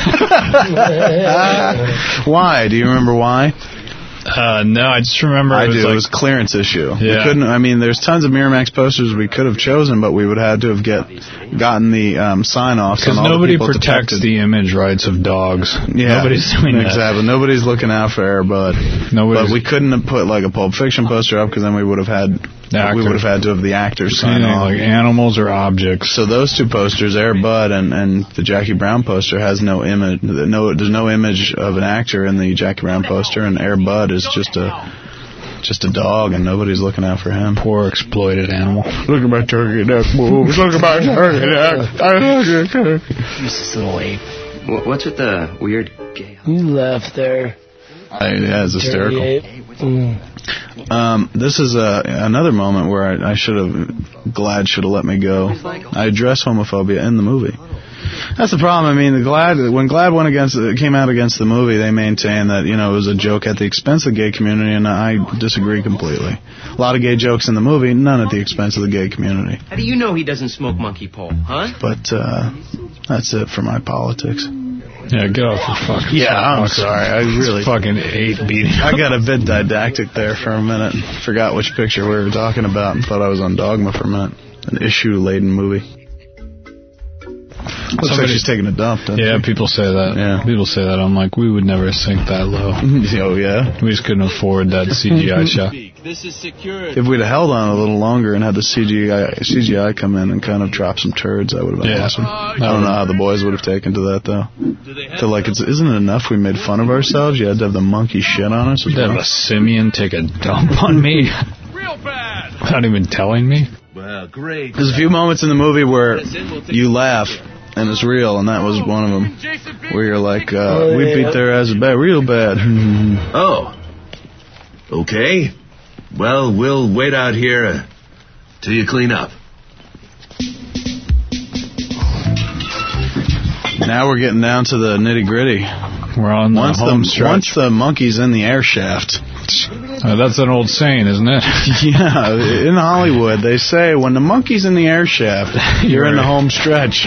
Why? Do you remember why? Uh, no, I just remember I it was do. like, It was clearance issue. We Yeah. couldn't. I mean, there's tons of Miramax posters we could have chosen, but we would have had to have get gotten the um, sign offs. because nobody protects the image rights of dogs. Yeah, Nobody's doing that. exactly. Nobody's looking out for Air Bud. Nobody's- But we couldn't have put like a Pulp Fiction poster up because then we would have had Actor. we would have had to have the actors sign Anything off. like animals or objects. So those two posters, Air Bud and, and the Jackie Brown poster, has no image. No, there's no image of an actor in the Jackie Brown poster, and Air Bud is just a just a dog, and nobody's looking out for him. Poor exploited animal. Look at my turkey neck moves. Look at my turkey neck. I look at This little ape. What's with the weird gay? You left there. I, yeah, it's hysterical. Dirty ape. Mm. Um, this is a, another moment where I, I should have, Glad should have let me go. I address homophobia in the movie. That's the problem. I mean, the Glad when Glad went against came out against the movie, they maintained that you know it was a joke at the expense of the gay community, and I disagree completely. A lot of gay jokes in the movie, none at the expense of the gay community. How do you know he doesn't smoke monkey pole, huh? But uh, that's it for my politics. Yeah, get off your fucking. Yeah, I'm sorry. I really fucking hate beating. I got a bit didactic there for a minute. Forgot which picture we were talking about, and thought I was on Dogma for a minute. An issue-laden movie. Looks Somebody, like she's taking a dump, doesn't Yeah, she? people say that. Yeah. People say that. I'm like, we would never sink that low. Oh, yeah? We just couldn't afford that C G I shot. This is secured. If we'd have held on a little longer and had the C G I C G I come in and kind of drop some turds, that would have been Yeah. awesome. I don't know how the boys would have taken to that, though. To like, it's, isn't it enough we made fun of ourselves? You had to have the monkey shit on us as To have well? a simian take a dump on me without even telling me. Well, great. There's a few moments in the movie where you laugh, and it's real, and that was one of them. Where you're like, uh, Oh, we yeah. beat their ass bad, real bad. Oh. Okay. Well, we'll wait out here uh, till you clean up. Now we're getting down to the nitty gritty. We're on the Once home the stretch. once the monkey's in the air shaft. Uh, that's an old saying, isn't it? Yeah, in Hollywood they say when the monkey's in the air shaft, you're in the home stretch.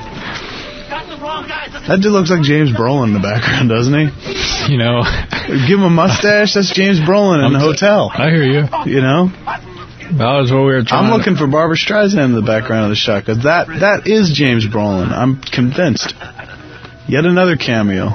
That dude looks like James Brolin in the background, doesn't he? You know, give him a mustache. That's James Brolin in the hotel. I hear you. You know, that was what we were trying. I'm looking for Barbara Streisand in the background of the shot because that that is James Brolin. I'm convinced. Yet another cameo.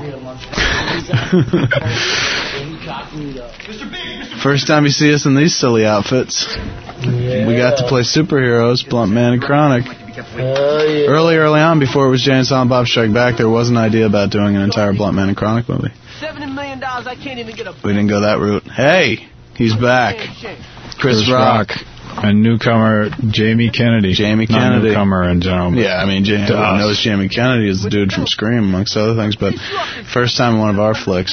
First time you see us in these silly outfits. Yeah. We got to play superheroes, Blunt Man and Chronic. Oh, yeah. Early, early on, before it was Jay and Silent Bob Strike Back, there was an idea about doing an entire Blunt Man and Chronic movie. Seventy million dollars. I can't even get a. We didn't go that route. Hey, he's back. Chris, Chris Rock. Rock. And newcomer Jamie Kennedy. Jamie Not Kennedy. newcomer in general. Yeah, I mean, Jamie everyone knows Jamie Kennedy is the dude from Scream, amongst other things, but first time in one of our flicks.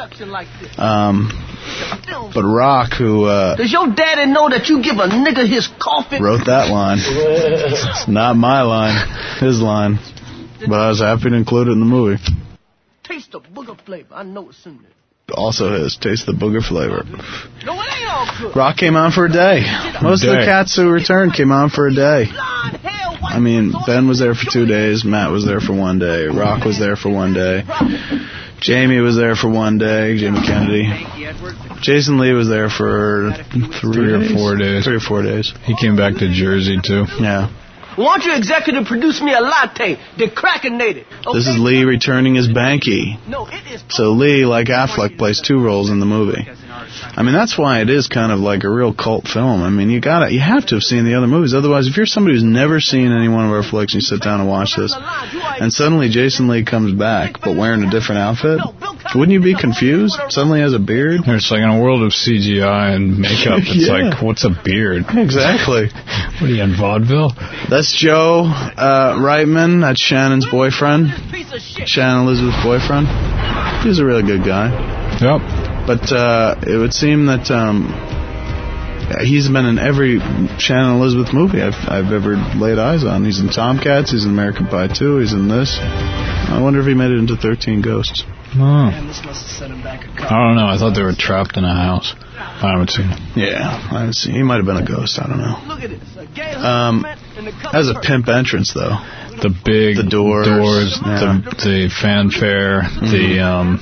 Um, but Rock, who uh, Does your daddy know that you give a nigga his coffee? wrote that line. It's not my line, his line. But I was happy to include it in the movie. Taste the booger flavor. I know it's in there. Also his, taste the booger flavor. No, it ain't all good. Rock came on for a day. Most of the Day. cats who returned came on for a day. I mean, Ben was there for two days. Matt was there for one day. Rock was there for one day. Jamie was there for one day. Jamie Kennedy. Jason Lee was there for three, Three or days? four days. Three or four days. He came back to Jersey, too. Yeah. Why don't you executive produce me a latte? Decrackinated. Okay? This is Lee returning as Banky. No, it is. So Lee, like Affleck, plays two roles in the movie. I mean, that's why it is kind of like a real cult film. I mean, you gotta, you have to have seen the other movies. Otherwise, if you're somebody who's never seen any one of our flicks and you sit down and watch this, and suddenly Jason Lee comes back, but wearing a different outfit, wouldn't you be confused? Suddenly has a beard? It's like in a world of C G I and makeup, it's Yeah. like, what's a beard? Exactly. What are you, in vaudeville? That's Joe uh, Reitman. That's Shannon's boyfriend. Shannon Elizabeth's boyfriend. He's a really good guy. Yep. But uh, it would seem that um, he's been in every Shannon Elizabeth movie I've, I've ever laid eyes on. He's in Tomcats. He's in American Pie two. He's in this. I wonder if he made it into thirteen Ghosts. Oh. I don't know. I thought they were trapped in a house. I haven't seen it. Yeah, I haven't seen. He might have been a ghost. I don't know. Look at this. A gay Um, has a pimp entrance though. The big The doors. doors Yeah. the, the fanfare, Mm-hmm. the um,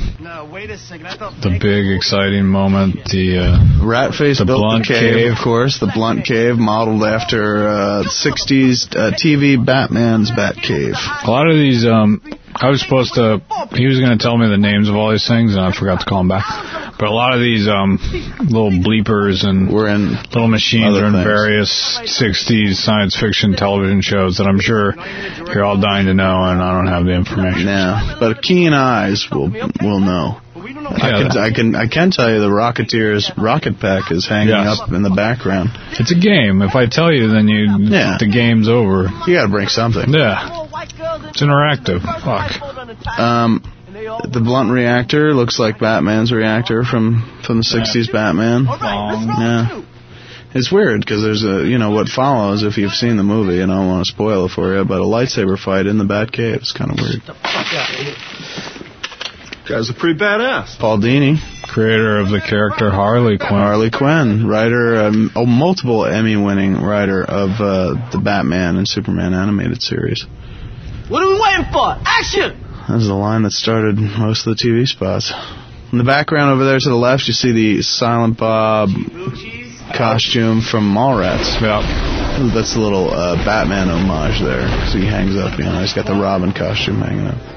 the big exciting moment, the uh, Ratface the built Blunt the cave, Cave. of course. The Blunt Cave, modeled after uh, sixties uh, T V Batman's Batcave. A lot of these, um, I was supposed to, he was going to tell me the names of all these things, and I forgot to call him back. But a lot of these um, little bleepers and We're in little machines other are in things. various sixties science fiction television shows that I'm sure you're all dying to know, and I don't have the information. Yeah, but keen eyes will will know. I Yeah, can I can I can tell you the Rocketeers rocket pack is hanging Yes. up in the background. It's a game. If I tell you, then you Yeah. the game's over. You got to bring something. Yeah. It's interactive. Fuck. Um, the Blunt reactor looks like Batman's reactor from from the sixties Batman. Yeah. It's weird because there's a, you know, what follows if you've seen the movie, and I don't want to spoil it for you, but a lightsaber fight in the Batcave is kind of weird. Guys are pretty badass. Paul Dini, creator of the character Harley Quinn. Harley Quinn, writer, um, oh, multiple Emmy-winning writer of uh, the Batman and Superman animated series. What are we waiting for? Action! That's the line that started most of the T V spots. In the background over there to the left, you see the Silent Bob costume from Mallrats. Yeah. That's a little uh, Batman homage there. So he hangs up, you know, he's got the Robin costume hanging up.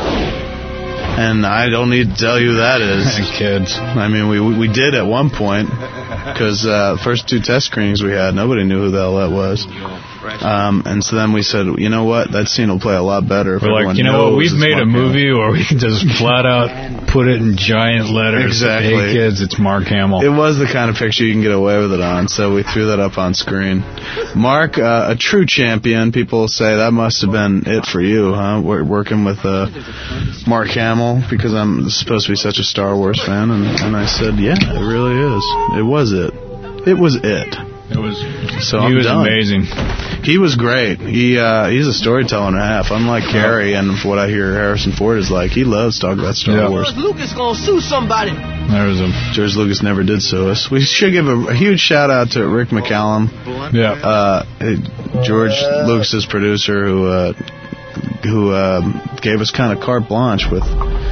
And I don't need to tell you who that is. Kids. I mean, we we did at one point, because uh, first two test screenings we had, nobody knew who the hell that was. Um, and so then we said, you know what, that scene will play a lot better if We're everyone like, you know knows what, we've it's made Mark a Hamill. movie where we can just flat out put it in giant letters. Exactly. Hey kids, it's Mark Hamill. It was the kind of picture you can get away with it on, so we threw that up on screen. Mark, uh, a true champion, people say that must have been it for you, huh? We're working with uh, Mark Hamill, because I'm supposed to be such a Star Wars fan, and, and I said, yeah, it really is. It was it. It was it. It was. So he I'm was done. amazing. He was great. He uh, he's a storyteller and a half. Unlike Carrie and what I hear Harrison Ford is like, he loves talking about Star Yeah. Wars. Lucas gonna sue somebody. There's him. George Lucas never did sue us. We should give a, a huge shout out to Rick McCallum, Yeah. uh, George Lucas's producer, who uh, who uh, gave us kind of carte blanche with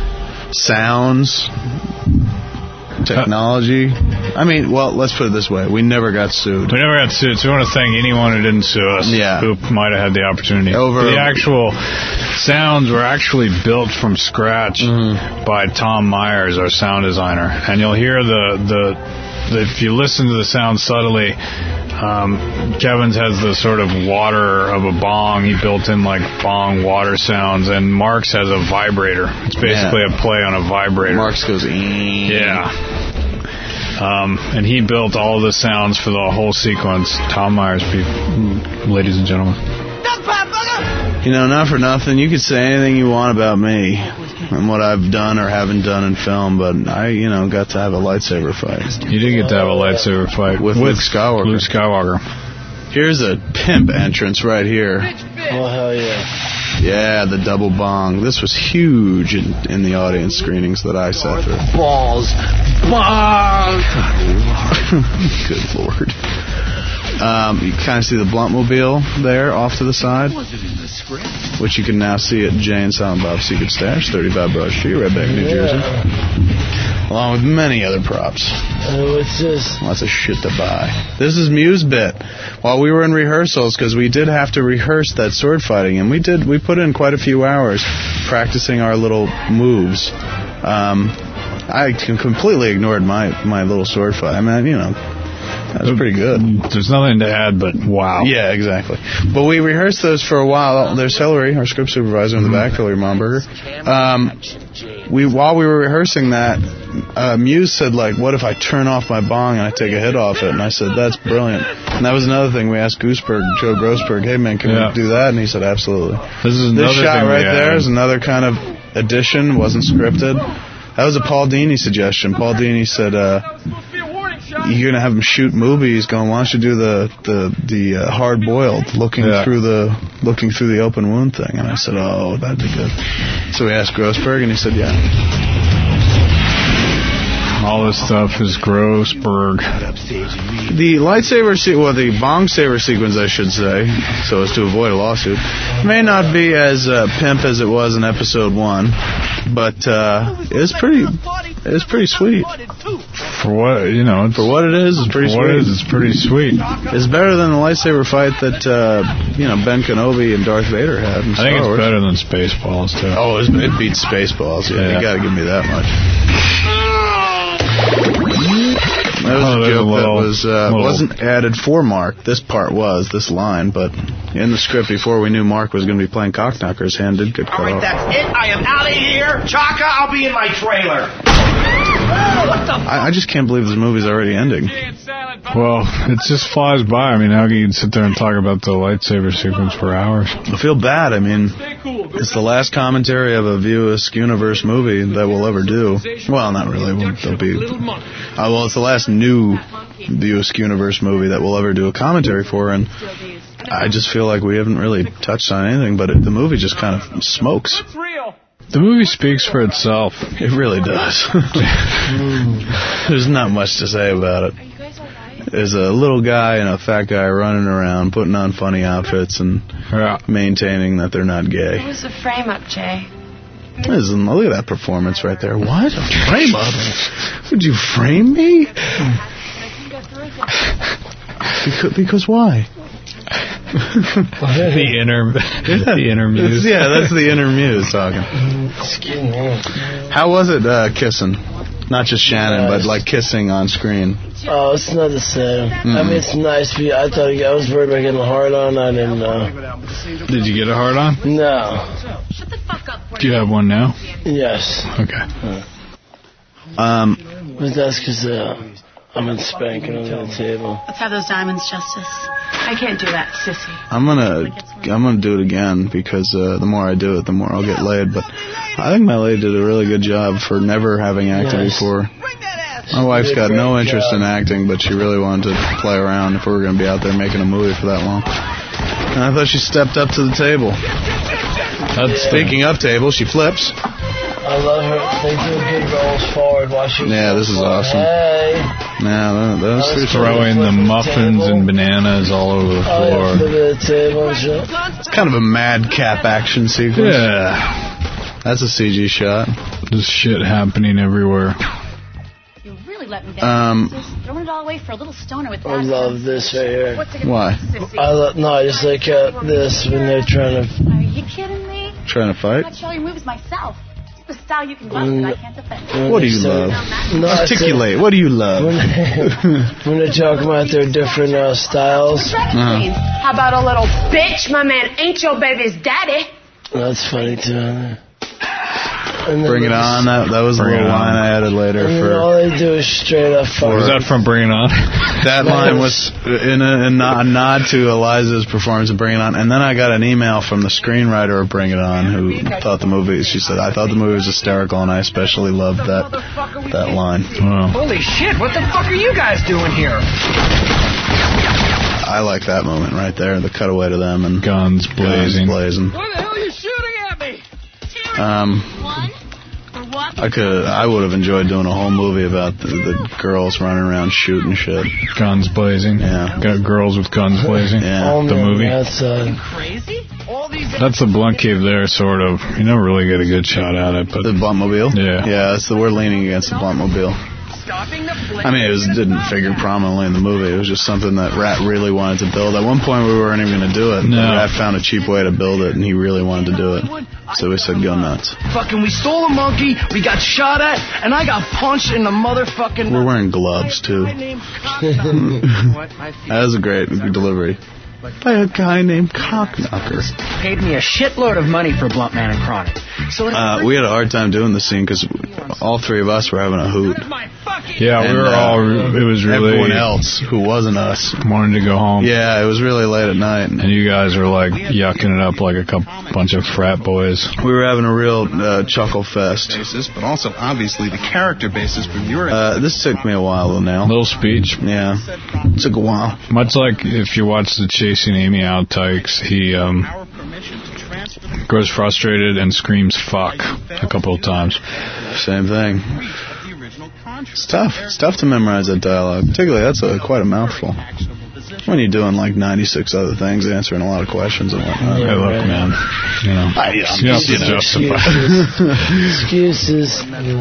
sounds, technology. I mean, well, let's put it this way: we never got sued. We never got sued, so we want to thank anyone who didn't sue us, Yeah. who might have had the opportunity. Over- the actual sounds were actually built from scratch Mm-hmm. by Tom Myers, our sound designer, and you'll hear the the, the if you listen to the sound subtly. Um, Kevin's has the sort of water of a bong. He built in like bong water sounds, and Mark's has a vibrator. It's basically Yeah. a play on a vibrator. Mark's goes, "Ee." Yeah. Um, and he built all the sounds for the whole sequence. Tom Myers, people, ladies and gentlemen. You know, not for nothing, you could say anything you want about me and what I've done or haven't done in film, but I, you know, got to have a lightsaber fight. You did get to have a lightsaber fight with, with Luke Skywalker. Luke Skywalker. Here's a pimp entrance right here. Oh, hell yeah. Yeah, the double bong. This was huge in, in the audience screenings that I sat through. Balls. Bong. Good Lord. Um, you kind of see the Bluntmobile there off to the side, which you can now see at Jay and Silent Bob's Secret Stash, thirty-five Broad Street, Redneck, New Jersey, along with many other props. Oh, what's this? Lots of shit to buy. This is Muse bit. While we were in rehearsals, because we did have to rehearse that sword fighting, and we did. We put in quite a few hours practicing our little moves. Um, I completely ignored my my little sword fight. I mean, you know. That was pretty good. There's nothing to add, but wow. Yeah, exactly. But we rehearsed those for a while. There's Hillary, our script supervisor in the back, Hillary Momberger. Um, we while we were rehearsing that, uh, Muse said, like, what if I turn off my bong and I take a hit off it? And I said, that's brilliant. And that was another thing. We asked Gooseberg, Joe Grossberg, hey, man, can Yeah. we do that? And he said, absolutely. This is another This shot thing right we there added. is another kind of addition. Wasn't scripted. That was a Paul Dini suggestion. Paul Dini said, uh, you're gonna have him shoot movies. Going, why don't you do the the the uh, hard boiled, looking Yeah. through the looking through the open wound thing? And I said, oh, that'd be good. So we asked Grossberg, and he said, yeah. All this stuff is Grossberg. The lightsaber, se- well, the bong saber sequence, I should say, so as to avoid a lawsuit, may not be as uh, pimp as it was in episode one, but uh, it's pretty, it's pretty sweet. For what, you know, it's, For what it is, it's pretty for what sweet. it is, it's pretty sweet. It's better than the lightsaber fight that uh, you know Ben Kenobi and Darth Vader had in I Star think it's Wars. better than Spaceballs, too. Oh, it, it beats Spaceballs. Yeah, Yeah. you got to give me that much. That was Oh, a there's joke a little- that was uh, little- wasn't added for Mark. This part was this line, but in the script before we knew Mark was going to be playing Cockknockers, hand did get cut All right, off. that's it. I am out of here. Chaka, I'll be in my trailer. What the? I, I just can't believe this movie's already ending. Well, it just flies by. I mean, how can you sit there and talk about the lightsaber sequence for hours? I feel bad. I mean, it's the last commentary of a View Askew Universe movie that we'll ever do. Well, not really. We'll, there'll be. Uh, well, it's the last new the U S Universe movie that we'll ever do a commentary for, and I just feel like we haven't really touched on anything, but it, the movie just kind of smokes. The movie speaks for itself. It really does. There's not much to say about it. There's a little guy and a fat guy running around, putting on funny outfits and yeah. maintaining that they're not gay. It was a frame-up, Jay. Listen, look at that performance right there. What? A frame-up? Would you frame me? Because, because why? the inner, yeah. the inner muse. Yeah, that's the inner muse talking. Excuse me. How was it uh, kissing? Not just Shannon, but like kissing on screen. Oh, it's not the same. Mm-hmm. I mean, it's nice. But I thought I was worried about getting a hard on. I didn't know. Did you get a hard on? No. Do you have one now? Yes. Okay. Um. But that's because uh, I'm in spanking under the table. Let's have those diamonds, Justice. I can't do that, sissy. I'm gonna, I'm gonna do it again because uh, the more I do it, the more I'll get laid. But I think my lady did a really good job for never having acted yes. before. My wife's got no interest job. in acting, but she really wanted to play around if we were going to be out there making a movie for that long. And I thought she stepped up to the table. That's Speaking of table, she flips. I love her. They do good rolls forward while she Yeah, this is awesome. Hey. Yeah, those are throwing the muffins the and bananas all over the floor. Oh, yeah, the table and shit. It's kind of a madcap action sequence. Yeah. That's a C G shot. There's shit happening everywhere. You really let me down. Um, Throwing it all away for a little stoner with I love this right here. Why? I lo- no, I just like uh, this when they're trying to... Are you kidding me? Trying to fight? I'm not showing your moves myself. The style you can bust it, I can't defend it. What do you love? No, Articulate. What do you love? When, when they're talking about their different uh, styles. Uh-huh. How about a little bitch? My man ain't your baby's daddy. That's funny too. Bring It On. That, that was a little line I added later. And for all they do is straight up fuck. Was that from Bring It On? That line was in a, in a nod to Eliza's performance of Bring It On. And then I got an email from the screenwriter of Bring It On who thought the movie, she said, I thought the movie was hysterical and I especially loved that that line. Wow. Holy shit, what the fuck are you guys doing here? I like that moment right there, the cutaway to them and guns blazing. Guns blazing. What the hell are you shooting at me? Um, I could, I would have enjoyed doing a whole movie about the, the girls running around shooting shit. Guns blazing. Yeah. Got girls with guns blazing. Yeah. Oh, the man, movie. That's, uh, that's the blunt cave there, sort of. You never really get a good shot at it, but the Bluntmobile. Yeah. Yeah, that's the, we're leaning against the Bluntmobile. I mean, it was, didn't figure prominently in the movie. It was just something that Rat really wanted to build. At one point, we weren't even going to do it. No. Rat found a cheap way to build it, and he really wanted to do it. So we said, go nuts. Fucking, we stole a monkey, we got shot at, and I got punched in the motherfucking... We're wearing gloves, too. That was a great delivery. By a guy named Cockknocker. Paid me a shitload of money for Bluntman and Chronic. So uh, we had a hard time doing the scene because all three of us were having a hoot. Yeah, and, we were uh, all. It was really everyone else who wasn't us wanted to go home. Yeah, it was really late at night, and you guys were like yucking it up like a couple, bunch of frat boys. We were having a real uh, chuckle fest. Basis, but also obviously the character basis for your. Uh, this took me a while though. Now little speech. Yeah, it took a while. Much like if you watch the Chasing Amy outtakes, he um, grows frustrated and screams "fuck" a couple of times. Same thing. It's tough. It's tough to memorize that dialogue. Particularly, that's a, quite a mouthful. When you're doing like ninety-six other things, answering a lot of questions and whatnot. Hey, look, man. You know, I, you have to justify. Excuses.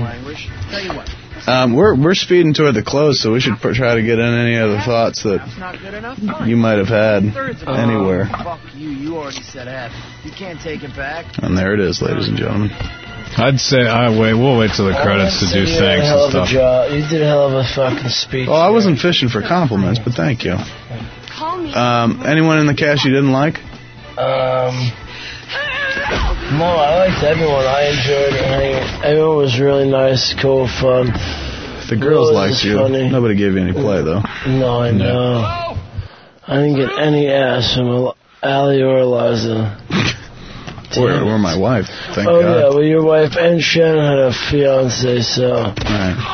Um, we're we're speeding toward the close, so we should pr- try to get in any other thoughts that you might have had anywhere. Fuck you. You already said F. You can't take it back. And there it is, ladies and gentlemen. I'd say I wait. We'll wait till the credits to do thanks and stuff. You did a hell of a fucking speech. Well, I wasn't fishing for compliments, but thank you. Um, anyone in the cast you didn't like? Um, no, I liked everyone. I enjoyed it. Everyone was really nice, cool, fun. The girls Rose liked you. Funny. Nobody gave you any play, though. No, I know. No. I didn't get any ass from Allie or Eliza. Or, or my wife, thank oh, God. Oh, yeah, well, your wife and Shannon had a fiancé, so... Right.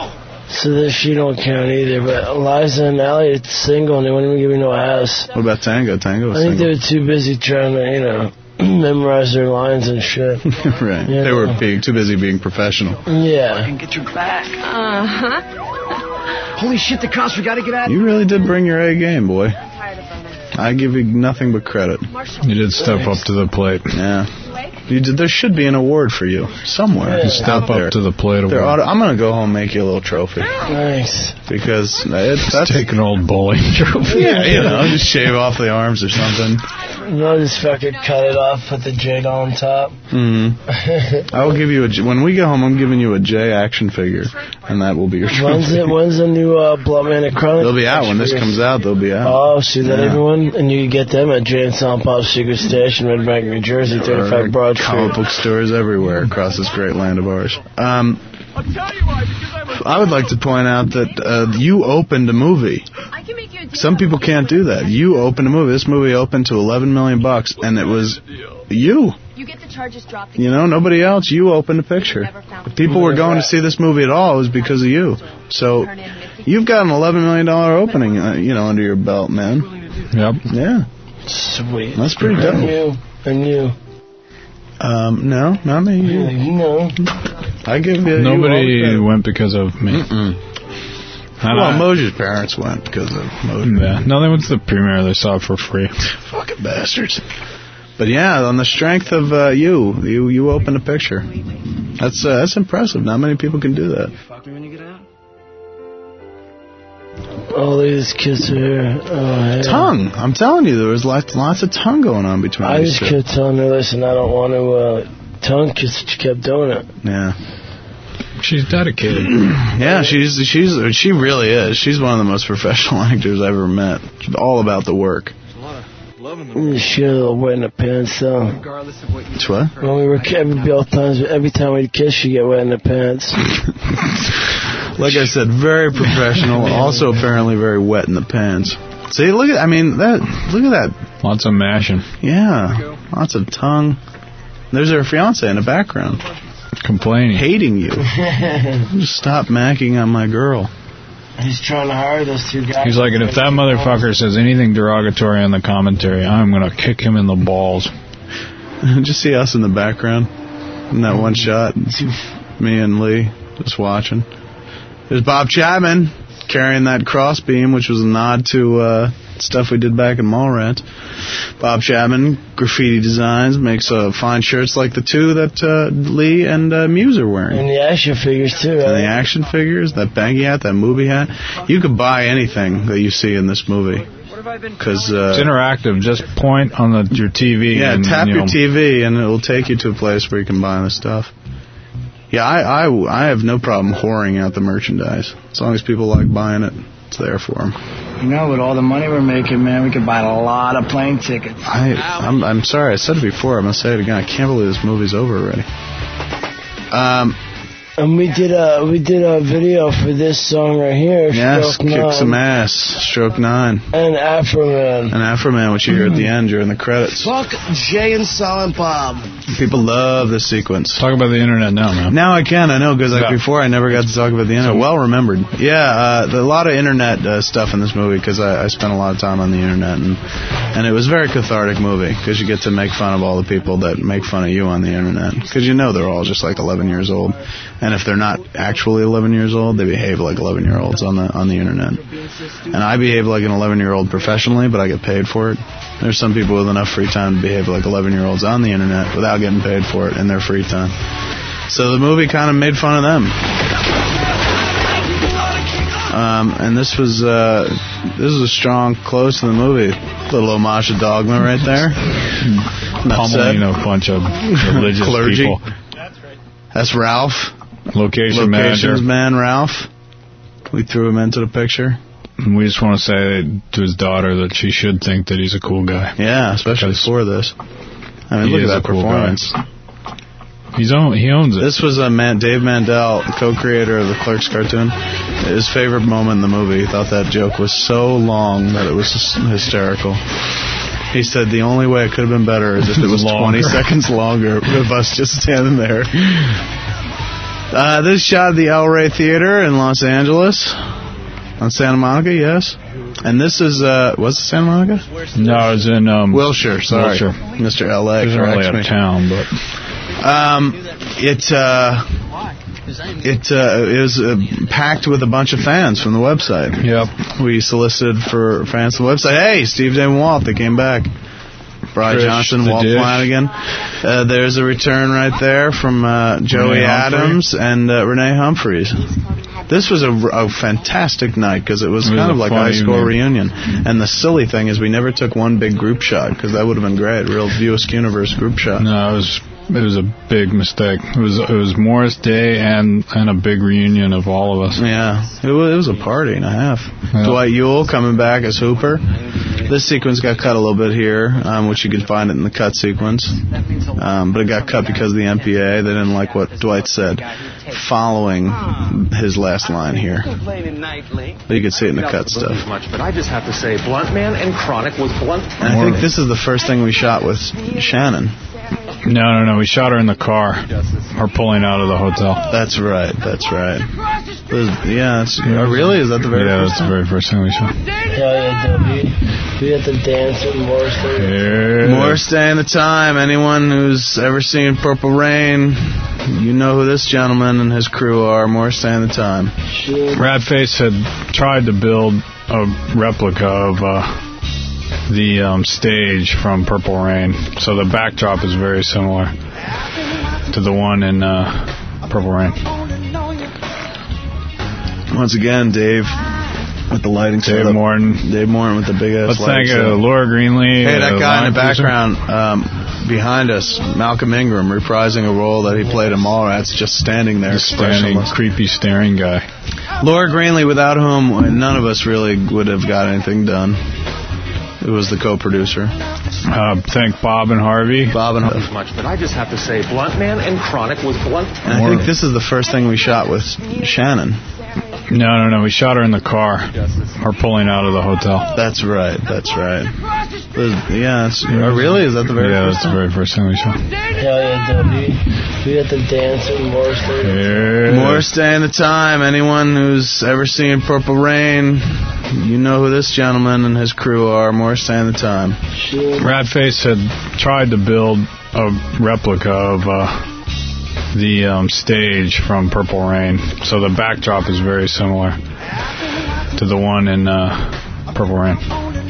So that she don't count either. But Eliza and Allie are single, and they wouldn't even give me no ass. What about Tango? Tango was I think single. they were too busy trying to, you know, memorize their lines and shit. Right. You They know? were being too busy being professional. Yeah. Get your back. Uh-huh. Holy shit, the cops, we gotta get out. You really did bring your A game, boy. I give you nothing but credit. You did step up to the plate. Yeah. You did, there should be an award for you somewhere. You step out there. up to the plate There award. ought to- I'm going to go home and make you a little trophy. Nice. Because it, that's... Take an old bowling trophy. Yeah, you know, just shave off the arms or something. No, just fucking cut it off, put the J on top. Mm-hmm. I will give you a... J- When we get home, I'm giving you a J action figure. And that will be your trophy. When's the, when's the new uh, Blood Man Chronic? They'll be out. When this comes out, they'll be out. Oh, see that, Yeah. everyone? And you can get them at Jay and Silent Pop's Secret Stash in Red Bank, New Jersey, thirty-five Broad Street. Comic book stores everywhere across this great land of ours. Um, I would like to point out that uh, you opened a movie. Some people can't do that. You opened a movie. This movie opened to eleven million bucks, and it was you. You get the charges dropped. You know, nobody else. You opened a picture. If people were going to see this movie at all, it was because of you. So you've got an eleven million dollars opening, uh, you know, under your belt, man. Yep. Yeah. Sweet. That's pretty dope. And you. And you. Um, no, not me. You. Yeah, you know. I give you. Nobody you went because of me. Mm-mm. Well, I- Mosier's parents went because of Mosier. Yeah. No, they went to the premiere. They saw it for free. Fucking bastards. But yeah, on the strength of uh, you, you you opened a picture. That's uh, that's impressive. Not many people can do that. Fuck me when you get out. Oh, look at this kiss here. Oh, yeah. Tongue. I'm telling you, there was lots lots of tongue going on between I these just two. kept telling her, listen, I don't want to uh, tongue kiss, but she kept doing it. Yeah. She's dedicated. Yeah, she's she's she really is. She's one of the most professional actors I've ever met. She's all about the work. She had a little wet in the pants, though. Regardless of what you It's what? When we were every both times, every time we'd kiss, she'd get wet in the pants. Like I said, very professional. Also, apparently, very wet in the pants. See, look at I mean that. Look at that. Lots of mashing. Yeah, lots of tongue. There's her fiance in the background, complaining, hating you. Just stop macking on my girl. He's trying to hire those two guys. He's like, and if that motherfucker says anything derogatory on the commentary, I'm going to kick him in the balls. Just see us in the background in that one shot. Me and Lee just watching. There's Bob Chapman carrying that crossbeam, which was a nod to uh, stuff we did back in Mallrats. Bob Chapman, graffiti designs, makes uh, fine shirts like the two that uh, Lee and uh, Muse are wearing. And the action figures, too, right? And the action figures, that baggy hat, that movie hat. You could buy anything that you see in this movie. Cause, uh, it's interactive. Just point on the, your T V. Yeah, and, tap you your know, T V and it will take you to a place where you can buy the stuff. Yeah, I, I, I have no problem whoring out the merchandise. As long as people like buying it, it's there for them. You know, with all the money we're making, man, we could buy a lot of plane tickets. I, I'm, I'm sorry, I said it before. I'm going to say it again. I can't believe this movie's over already. Um, And we did a we did a video for this song right here. yes, Stroke kick nine, some ass. Stroke nine. And Afro Man. And Afro Man, which you hear at the end during the credits. Fuck Jay and Silent Bob. People love this sequence. Talk about the internet now, man. Now I can, I know, because like Yeah. before I never got to talk about the internet. Well remembered. Yeah, uh, the, a lot of internet uh, stuff in this movie because I, I spent a lot of time on the internet, and and it was a very cathartic movie because you get to make fun of all the people that make fun of you on the internet because you know they're all just like eleven years old, and if they're not actually eleven years old, they behave like eleven year olds on the on the internet. And I behave like an eleven year old professionally, but I get paid for it. There's some people with enough free time to behave like eleven year olds on the internet without getting paid for it in their free time. So the movie kind of made fun of them. Um, and this was uh, this was a strong close to the movie. Little homage to Dogma right there. Pummeling a bunch of religious Clergy. people. That's Ralph. Location Locations manager. man Ralph. We threw him into the picture. And we just want to say to his daughter that she should think that he's a cool guy. Yeah, especially Because for this. I mean, he look is at a that cool performance. guy. He's own, he owns it. This was a man, Dave Mandel, co-creator of the Clerks cartoon. His favorite moment in the movie. He thought that joke was so long that it was hysterical. He said the only way it could have been better is if it was Longer. twenty seconds longer of us just standing there. Uh, this is shot at the El Rey Theater in Los Angeles. On Santa Monica, yes. And this is, uh, was it Santa Monica? No, it was in, um... Wilshire, sorry. Wilshire. Mister L A, It wasn't really out correct of me. town, but... Um, it, uh... It, uh, it was uh, packed with a bunch of fans from the website. Yep. We solicited for fans from the website. Hey, Steve Damon Walt, they came back. Brian Trish, Johnson, the Walt dish. Flanagan. Uh, there's a return right there from uh, Joey Renee Adams and uh, Renee Humphreys. This was a, a fantastic night because it was It was kind a of like a fun high school evening. reunion. And the silly thing is we never took one big group shot because that would have been great. Real Buick Universe group shot. No, it was it was a big mistake. It was it was Morris Day and and a big reunion of all of us. Yeah, it was, it was a party and a half. Yeah. Dwight Ewell coming back as Hooper. This sequence got cut a little bit here, um, which you can find it in the cut sequence. Um, but it got cut because of the M P A. They didn't like what Dwight said following his last line here. But you can see it in the cut stuff. Much, but I just have to say, Blunt Man and Chronic was blunt. And I think this is the first thing we shot with Shannon. No, no, no. We shot her in the car. Her pulling out of the hotel. That's right. That's right. It was, yeah. It's, oh, really? Is that the very yeah, first that's the very first thing we shot. Hell yeah, W. We had to dance at Morris Day. Yeah. Morris Day and the Time. Anyone who's ever seen Purple Rain, you know who this gentleman and his crew are. Morris Day and the Time. Ratface had tried to build a replica of uh, the um, stage from Purple Rain, so the backdrop is very similar to the one in uh, Purple Rain. Once again, Dave with the lighting. Dave setup. Morton. Dave Morton with the big ass Let's lighting. thank uh, setup. Laura Greenlee. Hey, that uh, guy in the line producer. background um, behind us, Malcolm Ingram, reprising a role that he played in Mallrats, just standing there, The standing, expressionless. creepy, staring guy. Laura Greenlee, without whom none of us really would have got anything done. It was the co-producer. Uh, thank Bob and Harvey. Bob and Harvey. Much, but I just have to say, Blunt Man and Chronic was blunt. And I think this is the first thing we shot with Shannon. No, no, no. We shot her in the car. Her pulling out of the hotel. That's right. That's right. It was, yeah. It's, oh, really? Is that the very yeah, first that's the very first thing we shot. Hell yeah, W. We had to dance at Morris Day. Yeah. Morris Day and the Time. Anyone who's ever seen Purple Rain, you know who this gentleman and his crew are. Morris Day and the Time. Ratface had tried to build a replica of uh, the um, stage from Purple Rain, so the backdrop is very similar to the one in uh, Purple Rain.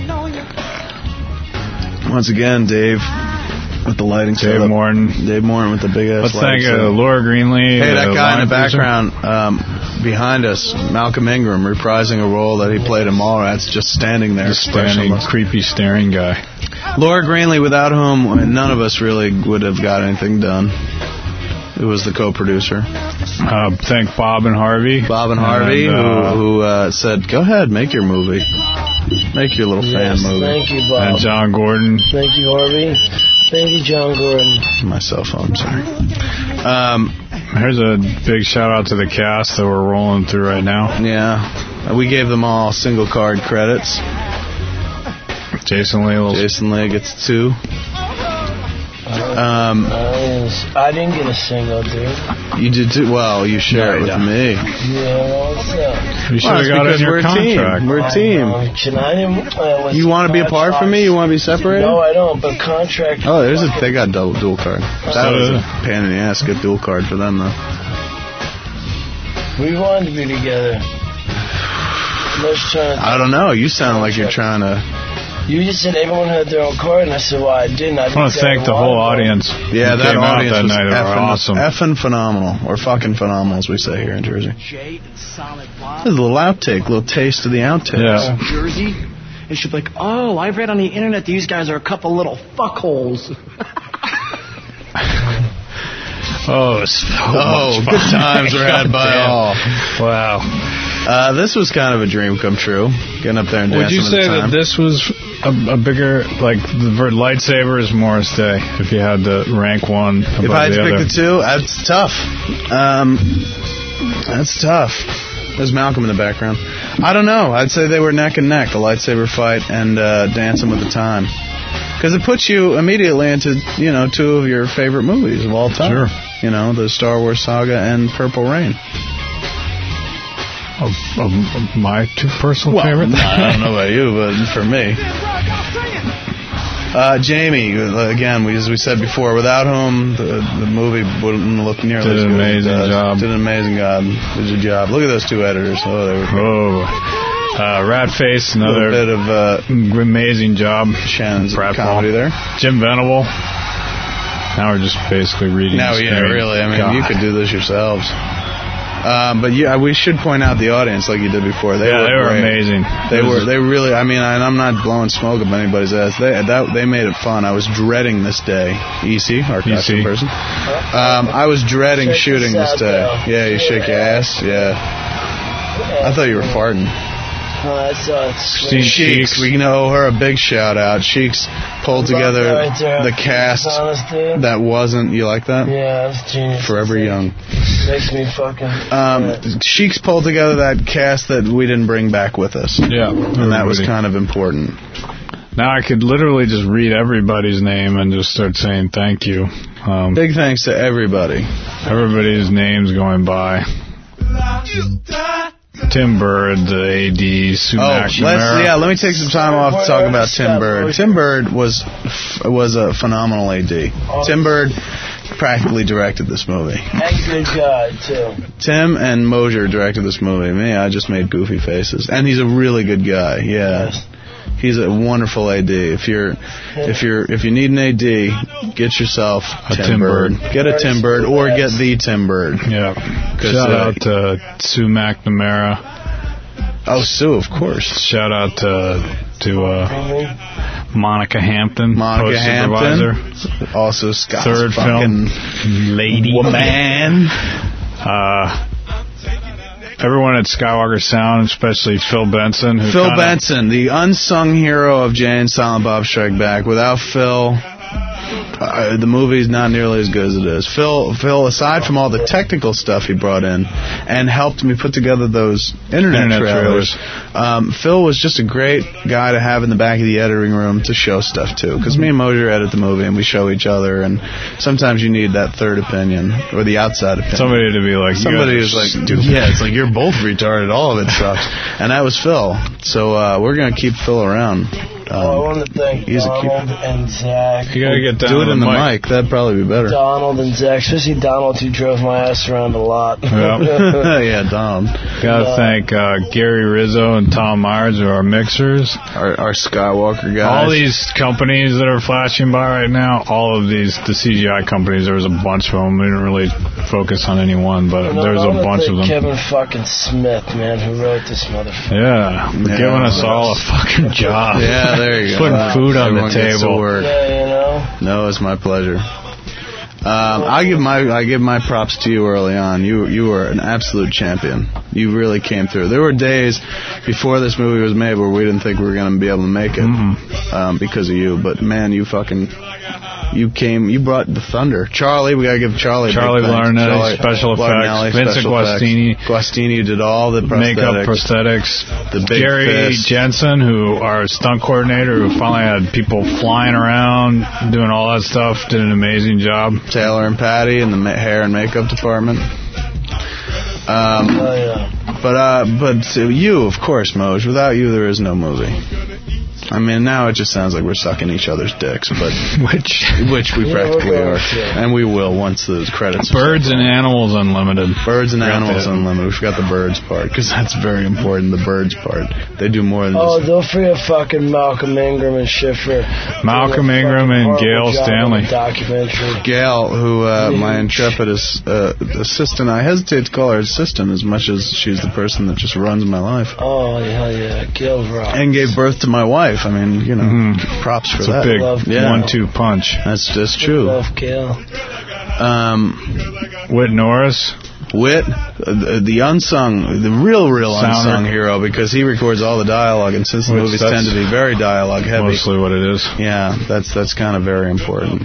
Once again, Dave with the lighting. Dave setup. Morton. Dave Morton with the big ass. Let's lighting thank uh, setup. Laura Greenlee. Hey, that uh, guy in the line producer. background um, behind us, Malcolm Ingram, reprising a role that he played in Mallrats, just standing there, The standing, expressionless. creepy, staring guy. Laura Greenlee, without whom none of us really would have got anything done. It was the co-producer. Uh, thank Bob and Harvey. Bob and Harvey, and, uh, who, who uh, said, go ahead, make your movie. Make your little Yes, fan movie. thank you, Bob. And John Gordon. Thank you, Harvey. Thank you, John Gordon. My cell phone, sorry. Um, Here's a big shout out to the cast that we're rolling through right now. yeah, we gave them all single card credits. Jason Lee. Jason Lee gets two. Um, Nice. I didn't get a single, dude. you did too. Well, you share it with me. Yeah, what's up? You should Well, have it's got it because in your we're a contract. team. We're a team. Uh, can I didn't, uh, what's You want to be apart from me? You want to be separated? No, I don't, but contract... Oh, there's a, they got dual, dual card. That So was did a it. pain in the ass. Get dual card for them, though. We wanted to be together. Let's try to... I don't know. You sound like you're trying to... You just said everyone had their own card, and I said, well, I didn't. I, I want to thank the whole audience. Yeah, who that came audience out that was night. They were effing, awesome. effing phenomenal. Or fucking phenomenal, as we say here in Jersey. This is a little outtake, a little taste of the outtakes. Yeah. Jersey. And she'd be like, oh, I read on the internet these guys are a couple little fuckholes. Oh, so Oh, much good fun. times were had by Goddamn. all. Wow. Uh, this was kind of a dream come true, getting up there and dancing Would you with say the time. that this was a, a bigger, like, the ver- lightsaber is Morris Day, if you had to rank one above If I had the to other? pick the two, that's tough. Um, that's tough. There's Malcolm in the background. I don't know. I'd say they were neck and neck, the lightsaber fight and uh, Dancing with the Time. Because it puts you immediately into, you know, two of your favorite movies of all time. Sure. You know, the Star Wars saga and Purple Rain. Of, of my two personal well, favorite? I don't know about you, but for me. Uh, Jamie, again, we, as we said before, without whom the, the movie wouldn't look nearly Did as an good. amazing as it does. job. Did an amazing job. Did a job. Look at those two editors. Oh, they were. Oh, uh, Ratface, another bit of uh, amazing job. Shannon's Pratfall. comedy there. Jim Venable. Now we're just basically reading. No, the yeah, screen. really. I mean, God. you could do this yourselves. Um, but yeah, we should point out the audience like you did before. They yeah, were they were great. amazing. They were. They really. I mean, I, I'm not blowing smoke up anybody's ass. They that they made it fun. I was dreading this day. E C, our costume person. Um, I was dreading Shake shooting this this out, day. though. Yeah, you shake your ass. Yeah. I thought you were farting. Oh, that's uh, Sheiks, Sheiks, we know her a big shout out. Sheiks pulled together right there. the cast Honest, dude. that wasn't. You like that? Yeah, that's genius. Forever Young. Makes me fucking. Um, yeah. Sheiks pulled together that cast that we didn't bring back with us. Yeah, and that was everybody. kind of important. Now I could literally just read everybody's name and just start saying thank you. Um, Big thanks to everybody. Everybody's names going by. Tim Bird, the A D, Sumac Oh, let's Shamara. yeah. Let me take some time off to talk about Tim Bird. Tim Bird was was a phenomenal A D. Tim Bird practically directed this movie. And good guy too. Tim and Mosier directed this movie. Me, I just made goofy faces, and he's a really good guy. Yeah. Yes. He's a wonderful A D. If you're, if you're, if you need an A D, get yourself A Tim, Tim Bird. Bird. Get a Tim Bird, or get the Tim Bird. Yeah. 'Cause, Shout uh, out to Sue McNamara. Oh, Sue, of course. Shout out to to uh, Monica Hampton, Monica post Hampton. supervisor. Also, Scott's Third fucking film, Lady woman. Uh, everyone at Skywalker Sound, especially Phil Benson. Who Phil kinda, Benson, the unsung hero of Jay and Silent Bob Strike Back. Without Phil, uh, the movie's not nearly as good as it is. Phil, Phil, aside from all the technical stuff he brought in and helped me put together those internet, Internet trailers, trailers. Um, Phil was just a great guy to have in the back of the editing room to show stuff to. Because me and Mosier edit the movie and we show each other, and sometimes you need that third opinion or the outside opinion. Somebody to be like, Somebody you who's guys are like, stupid. yeah, it's like you're both retarded. All of it sucks. And that was Phil. So uh, we're gonna keep Phil around. Um, Oh, I want to thank he's a cute- Donald and Zach. You gotta get down Do it to in the the mic. mic. That'd probably be better. Donald and Zach, especially Donald, who drove my ass around a lot. Yeah. yeah, Donald. Gotta Uh, thank uh, Gary Rizzo and Tom Myers, who are our mixers. Our, our Skywalker guys. All these companies that are flashing by right now, all of these, the C G I companies, there was a bunch of them. We didn't really focus on any one, but And I there's a wanna bunch thank of them. Kevin fucking Smith, man, who wrote this motherfucker. Yeah, for Yeah, giving us well, all a fucking job. Yeah, there you go. Putting food on Everyone the gets to table. work. Yeah, you know. No, it's my pleasure. Um, I give my I give my props to you early on. You you were an absolute champion. You really came through. There were days before this movie was made where we didn't think we were going to be able to make it Mm-hmm. um, because of you. But man, you fucking you came. You brought the thunder. Charlie, we gotta give Charlie. a big Charlie thanks. Larnelli, Charlie special Larnelli, effects. Vincent special Guastini. effects. Guastini did all the Makeup, prosthetics. prosthetics. The big Jerry fist. Jensen, who our stunt coordinator, who finally had people flying around, doing all that stuff, did an amazing job. Taylor and Patty in the ma- hair and makeup department. Um, Oh, yeah. But uh, but uh, you, of course, Moj. Without you, there is no movie. I mean, now it just sounds like we're sucking each other's dicks, but Which which we Yeah, practically we're are, going to. and we will once the credits. Birds and Animals Unlimited. Birds and Forgot Animals that. Unlimited. We forgot the birds part because that's very important. The birds part. They do more than Oh, just. don't forget fucking Malcolm Ingram and Schiffer. Malcolm Doing a Ingram fucking and horrible Gail job on Stanley. the documentary. Gail, who uh, my intrepid is, uh, assistant. I hesitate to call her assistant as much as she's the person that just runs my life. Oh, hell yeah. Gail's rock. And gave birth to my wife. I mean, you know, Mhm. props for It's a that. big Love Yeah. one-two punch. That's that's true. Love Gail. Um, Whit Norris. Whit, uh, the, the unsung, the real, real Sounder. unsung hero, because he records all the dialogue, and since the Which movies that's tend to be very dialogue heavy, Mostly what it is. yeah, that's that's kind of very important.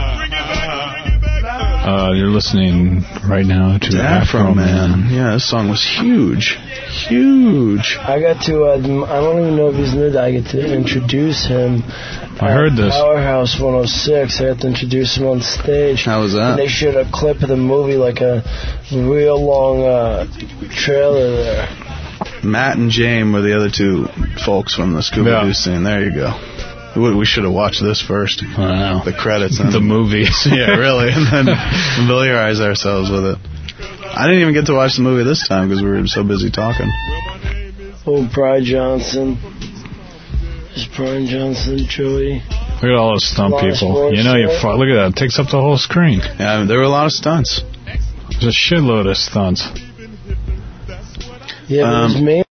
Uh, you're listening right now to Afro Man, yeah, this song was huge, huge. I got to, uh, I don't even know if he's new, I get to introduce him I heard this. Powerhouse one oh six. I had to introduce him on stage. How was that? And they showed a clip of the movie, like a real long uh, trailer there. Matt and James were the other two folks from the Scooby-Doo Yeah. scene. There you go. We, we should have watched this first. I know. The credits. And The movie. Yeah, really. And then familiarize ourselves with it. I didn't even get to watch the movie this time because we were so busy talking. Oh, Brian Johnson. There's Brian Johnson, Joey. Look at all those stunt Lars people. You know, you Morissette. fu- look at that. It takes up the whole screen. Yeah, there were a lot of stunts. There's a shitload of stunts. Yeah, but it was Um, me.